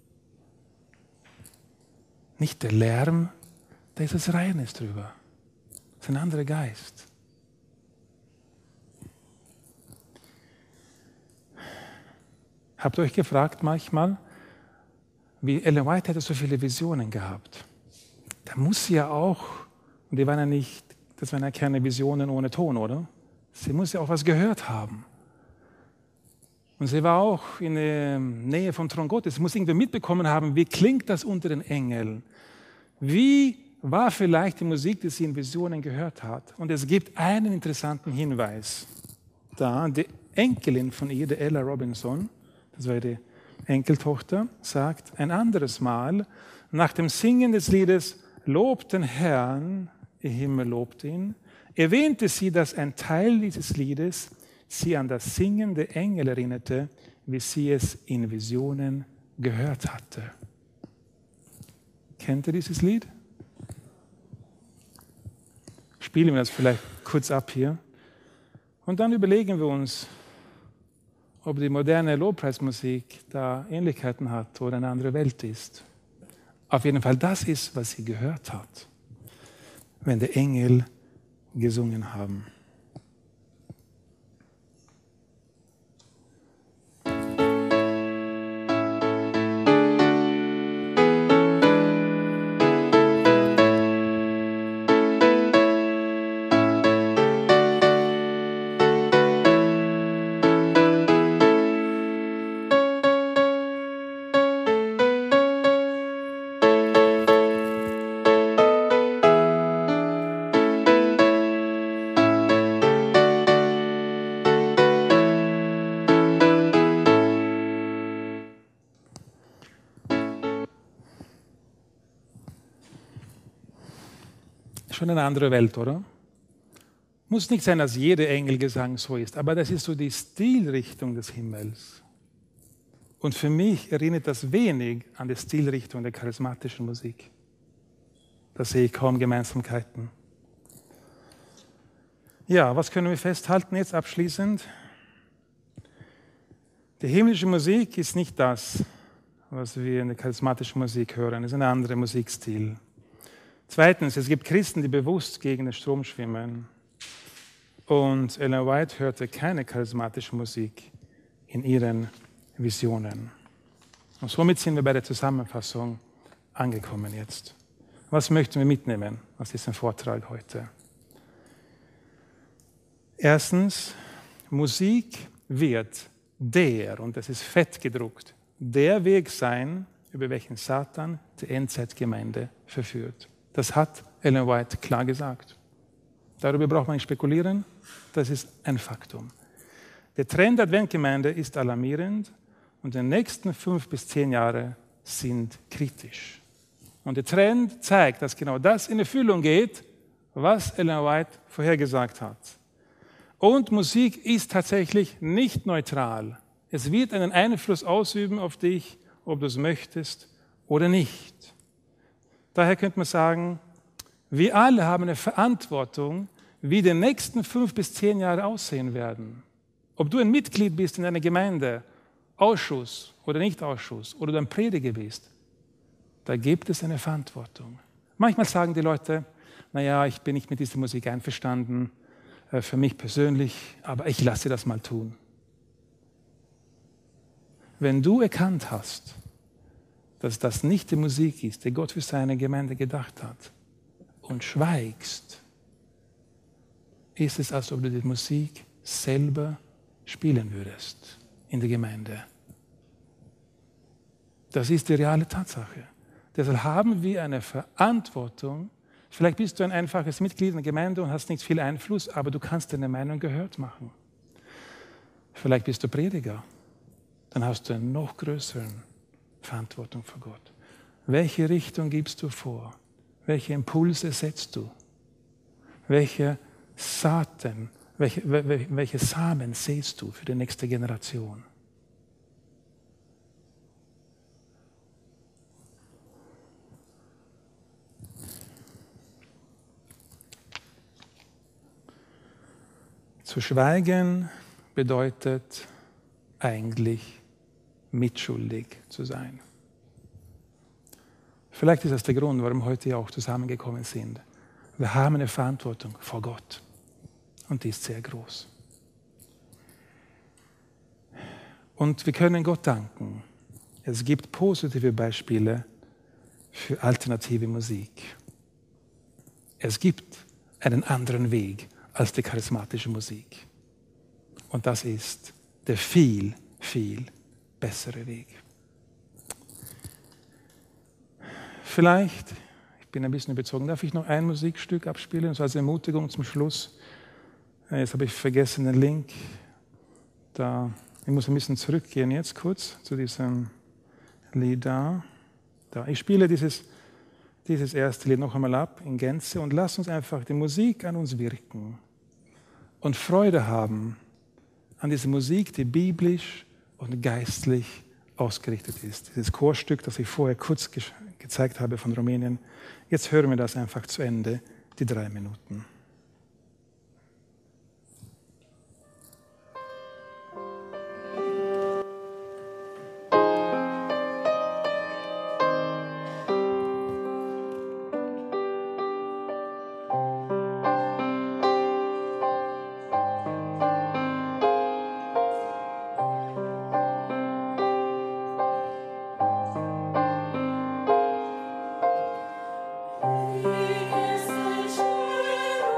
[SPEAKER 2] Nicht der Lärm, da ist es Reines drüber. Das ist ein anderer Geist. Habt ihr euch gefragt manchmal, wie Ellen White hätte so viele Visionen gehabt? Da muss sie ja auch, und die waren ja nicht, das waren ja keine Visionen ohne Ton, oder? Sie muss ja auch was gehört haben. Und sie war auch in der Nähe vom Thron Gottes. Sie muss irgendwie mitbekommen haben, wie klingt das unter den Engeln? Wie war vielleicht die Musik, die sie in Visionen gehört hat? Und es gibt einen interessanten Hinweis. Da, die Enkelin von ihr, die Ella Robinson, das war die Enkeltochter, sagt ein anderes Mal, nach dem Singen des Liedes Lobt den Herrn, ihr Himmel lobt ihn, erwähnte sie, dass ein Teil dieses Liedes sie an das Singen der Engel erinnerte, wie sie es in Visionen gehört hatte. Kennt ihr dieses Lied? Spielen wir das vielleicht kurz ab hier. Und dann überlegen wir uns, ob die moderne Lobpreismusik da Ähnlichkeiten hat oder eine andere Welt ist. Auf jeden Fall das ist, was sie gehört hat, wenn die Engel gesungen haben. Schon eine andere Welt, oder? Muss nicht sein, dass jeder Engelgesang so ist, aber das ist so die Stilrichtung des Himmels. Und für mich erinnert das wenig an die Stilrichtung der charismatischen Musik. Da sehe ich kaum Gemeinsamkeiten. Ja, was können wir festhalten jetzt abschließend? Die himmlische Musik ist nicht das, was wir in der charismatischen Musik hören. Es ist ein anderer Musikstil. Zweitens, es gibt Christen, die bewusst gegen den Strom schwimmen. Und Ellen White hörte keine charismatische Musik in ihren Visionen. Und somit sind wir bei der Zusammenfassung angekommen jetzt. Was möchten wir mitnehmen aus diesem Vortrag heute? Erstens, Musik wird und das ist fett gedruckt, der Weg sein, über welchen Satan die Endzeitgemeinde verführt. Das hat Ellen White klar gesagt. Darüber braucht man nicht spekulieren, das ist ein Faktum. Der Trend der Adventgemeinde ist alarmierend und die nächsten 5 bis 10 Jahre sind kritisch. Und der Trend zeigt, dass genau das in Erfüllung geht, was Ellen White vorhergesagt hat. Und Musik ist tatsächlich nicht neutral. Es wird einen Einfluss ausüben auf dich, ob du es möchtest oder nicht. Daher könnte man sagen, wir alle haben eine Verantwortung, wie die nächsten 5 bis 10 Jahre aussehen werden. Ob du ein Mitglied bist in einer Gemeinde, Ausschuss oder Nicht-Ausschuss, oder du ein Prediger bist, da gibt es eine Verantwortung. Manchmal sagen die Leute, naja, ich bin nicht mit dieser Musik einverstanden, für mich persönlich, aber ich lasse das mal tun. Wenn du erkannt hast, dass das nicht die Musik ist, die Gott für seine Gemeinde gedacht hat, und schweigst, ist es, als ob du die Musik selber spielen würdest in der Gemeinde. Das ist die reale Tatsache. Deshalb haben wir eine Verantwortung. Vielleicht bist du ein einfaches Mitglied in der Gemeinde und hast nicht viel Einfluss, aber du kannst deine Meinung gehört machen. Vielleicht bist du Prediger. Dann hast du eine noch größere Verantwortung vor Gott. Welche Richtung gibst du vor? Welche Impulse setzt du? Welche Samen säst du für die nächste Generation? Zu schweigen bedeutet eigentlich mitschuldig zu sein. Vielleicht ist das der Grund, warum wir heute auch zusammengekommen sind. Wir haben eine Verantwortung vor Gott und die ist sehr groß. Und wir können Gott danken. Es gibt positive Beispiele für alternative Musik. Es gibt einen anderen Weg als die charismatische Musik. Und das ist der viel, viel bessere Weg. Vielleicht, ich bin ein bisschen überzogen, darf ich noch ein Musikstück abspielen, so als Ermutigung zum Schluss. Jetzt habe ich vergessen den Link. Ich muss ein bisschen zurückgehen jetzt kurz zu diesem Lied da. Ich spiele dieses erste Lied noch einmal ab in Gänze und lass uns einfach die Musik an uns wirken und Freude haben an dieser Musik, die biblisch und geistlich ausgerichtet ist. Dieses Chorstück, das ich vorher kurz gezeigt habe von Rumänien. Jetzt hören wir das einfach zu Ende, die 3 Minuten.
[SPEAKER 6] He is the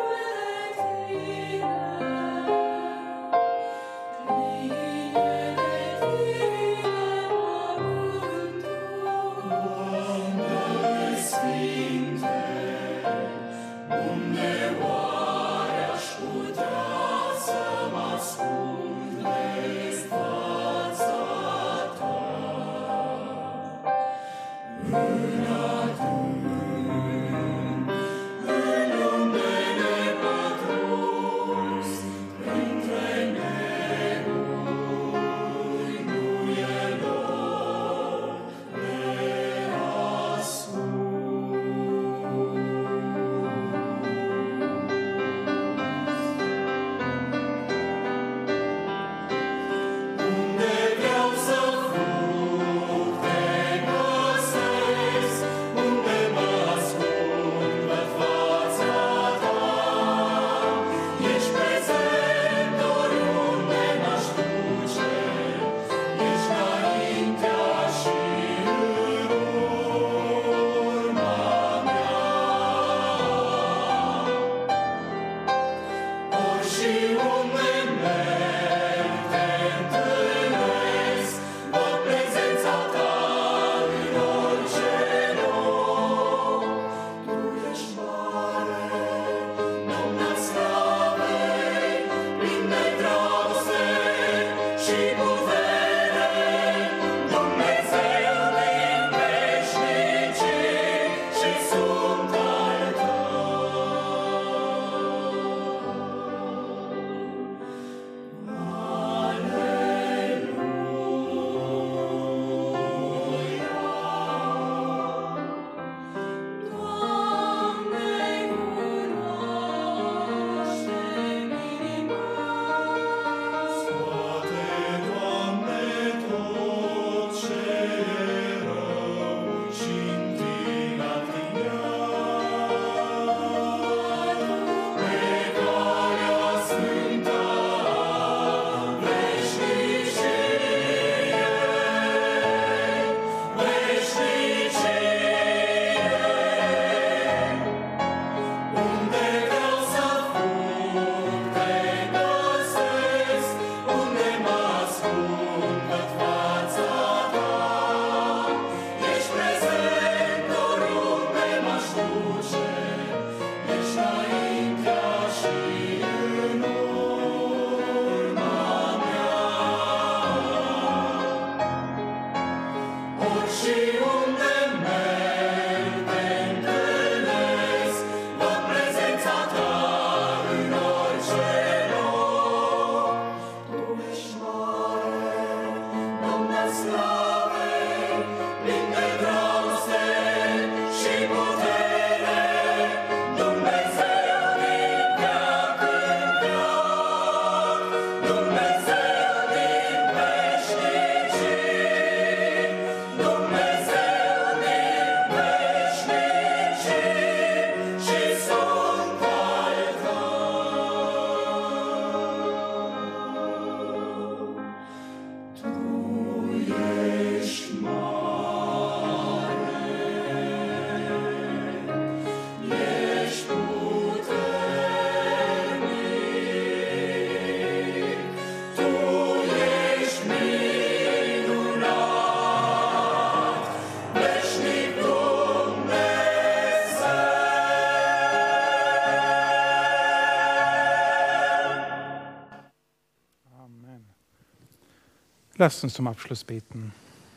[SPEAKER 2] Lasst uns zum Abschluss beten.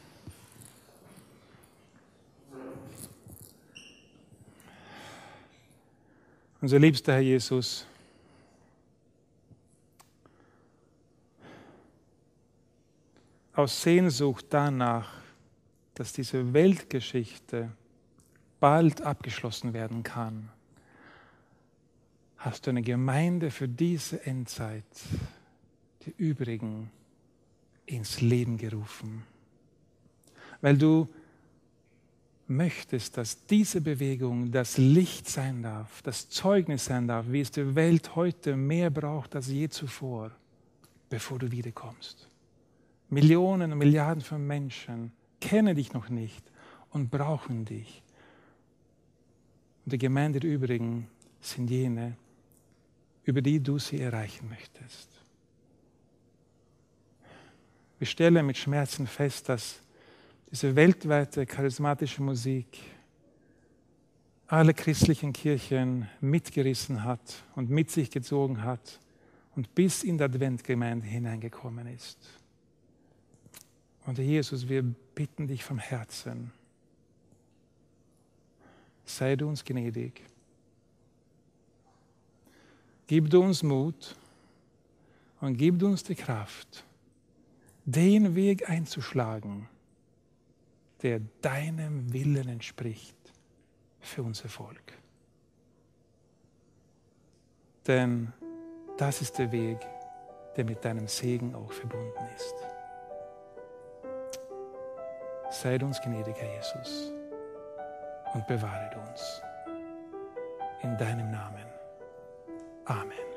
[SPEAKER 2] Unser liebster Herr Jesus, aus Sehnsucht danach, dass diese Weltgeschichte bald abgeschlossen werden kann, hast du eine Gemeinde für diese Endzeit, die übrigen, ins Leben gerufen. Weil du möchtest, dass diese Bewegung das Licht sein darf, das Zeugnis sein darf, wie es die Welt heute mehr braucht als je zuvor, bevor du wiederkommst. Millionen und Milliarden von Menschen kennen dich noch nicht und brauchen dich. Und die Gemeinde der übrigen sind jene, über die du sie erreichen möchtest. Wir stellen mit Schmerzen fest, dass diese weltweite charismatische Musik alle christlichen Kirchen mitgerissen hat und mit sich gezogen hat und bis in die Adventgemeinde hineingekommen ist. Und Jesus, wir bitten dich vom Herzen, sei du uns gnädig. Gib du uns Mut und gib du uns die Kraft, den Weg einzuschlagen, der deinem Willen entspricht für unser Volk. Denn das ist der Weg, der mit deinem Segen auch verbunden ist. Sei uns gnädig, Herr Jesus, und bewahre uns. In deinem Namen. Amen.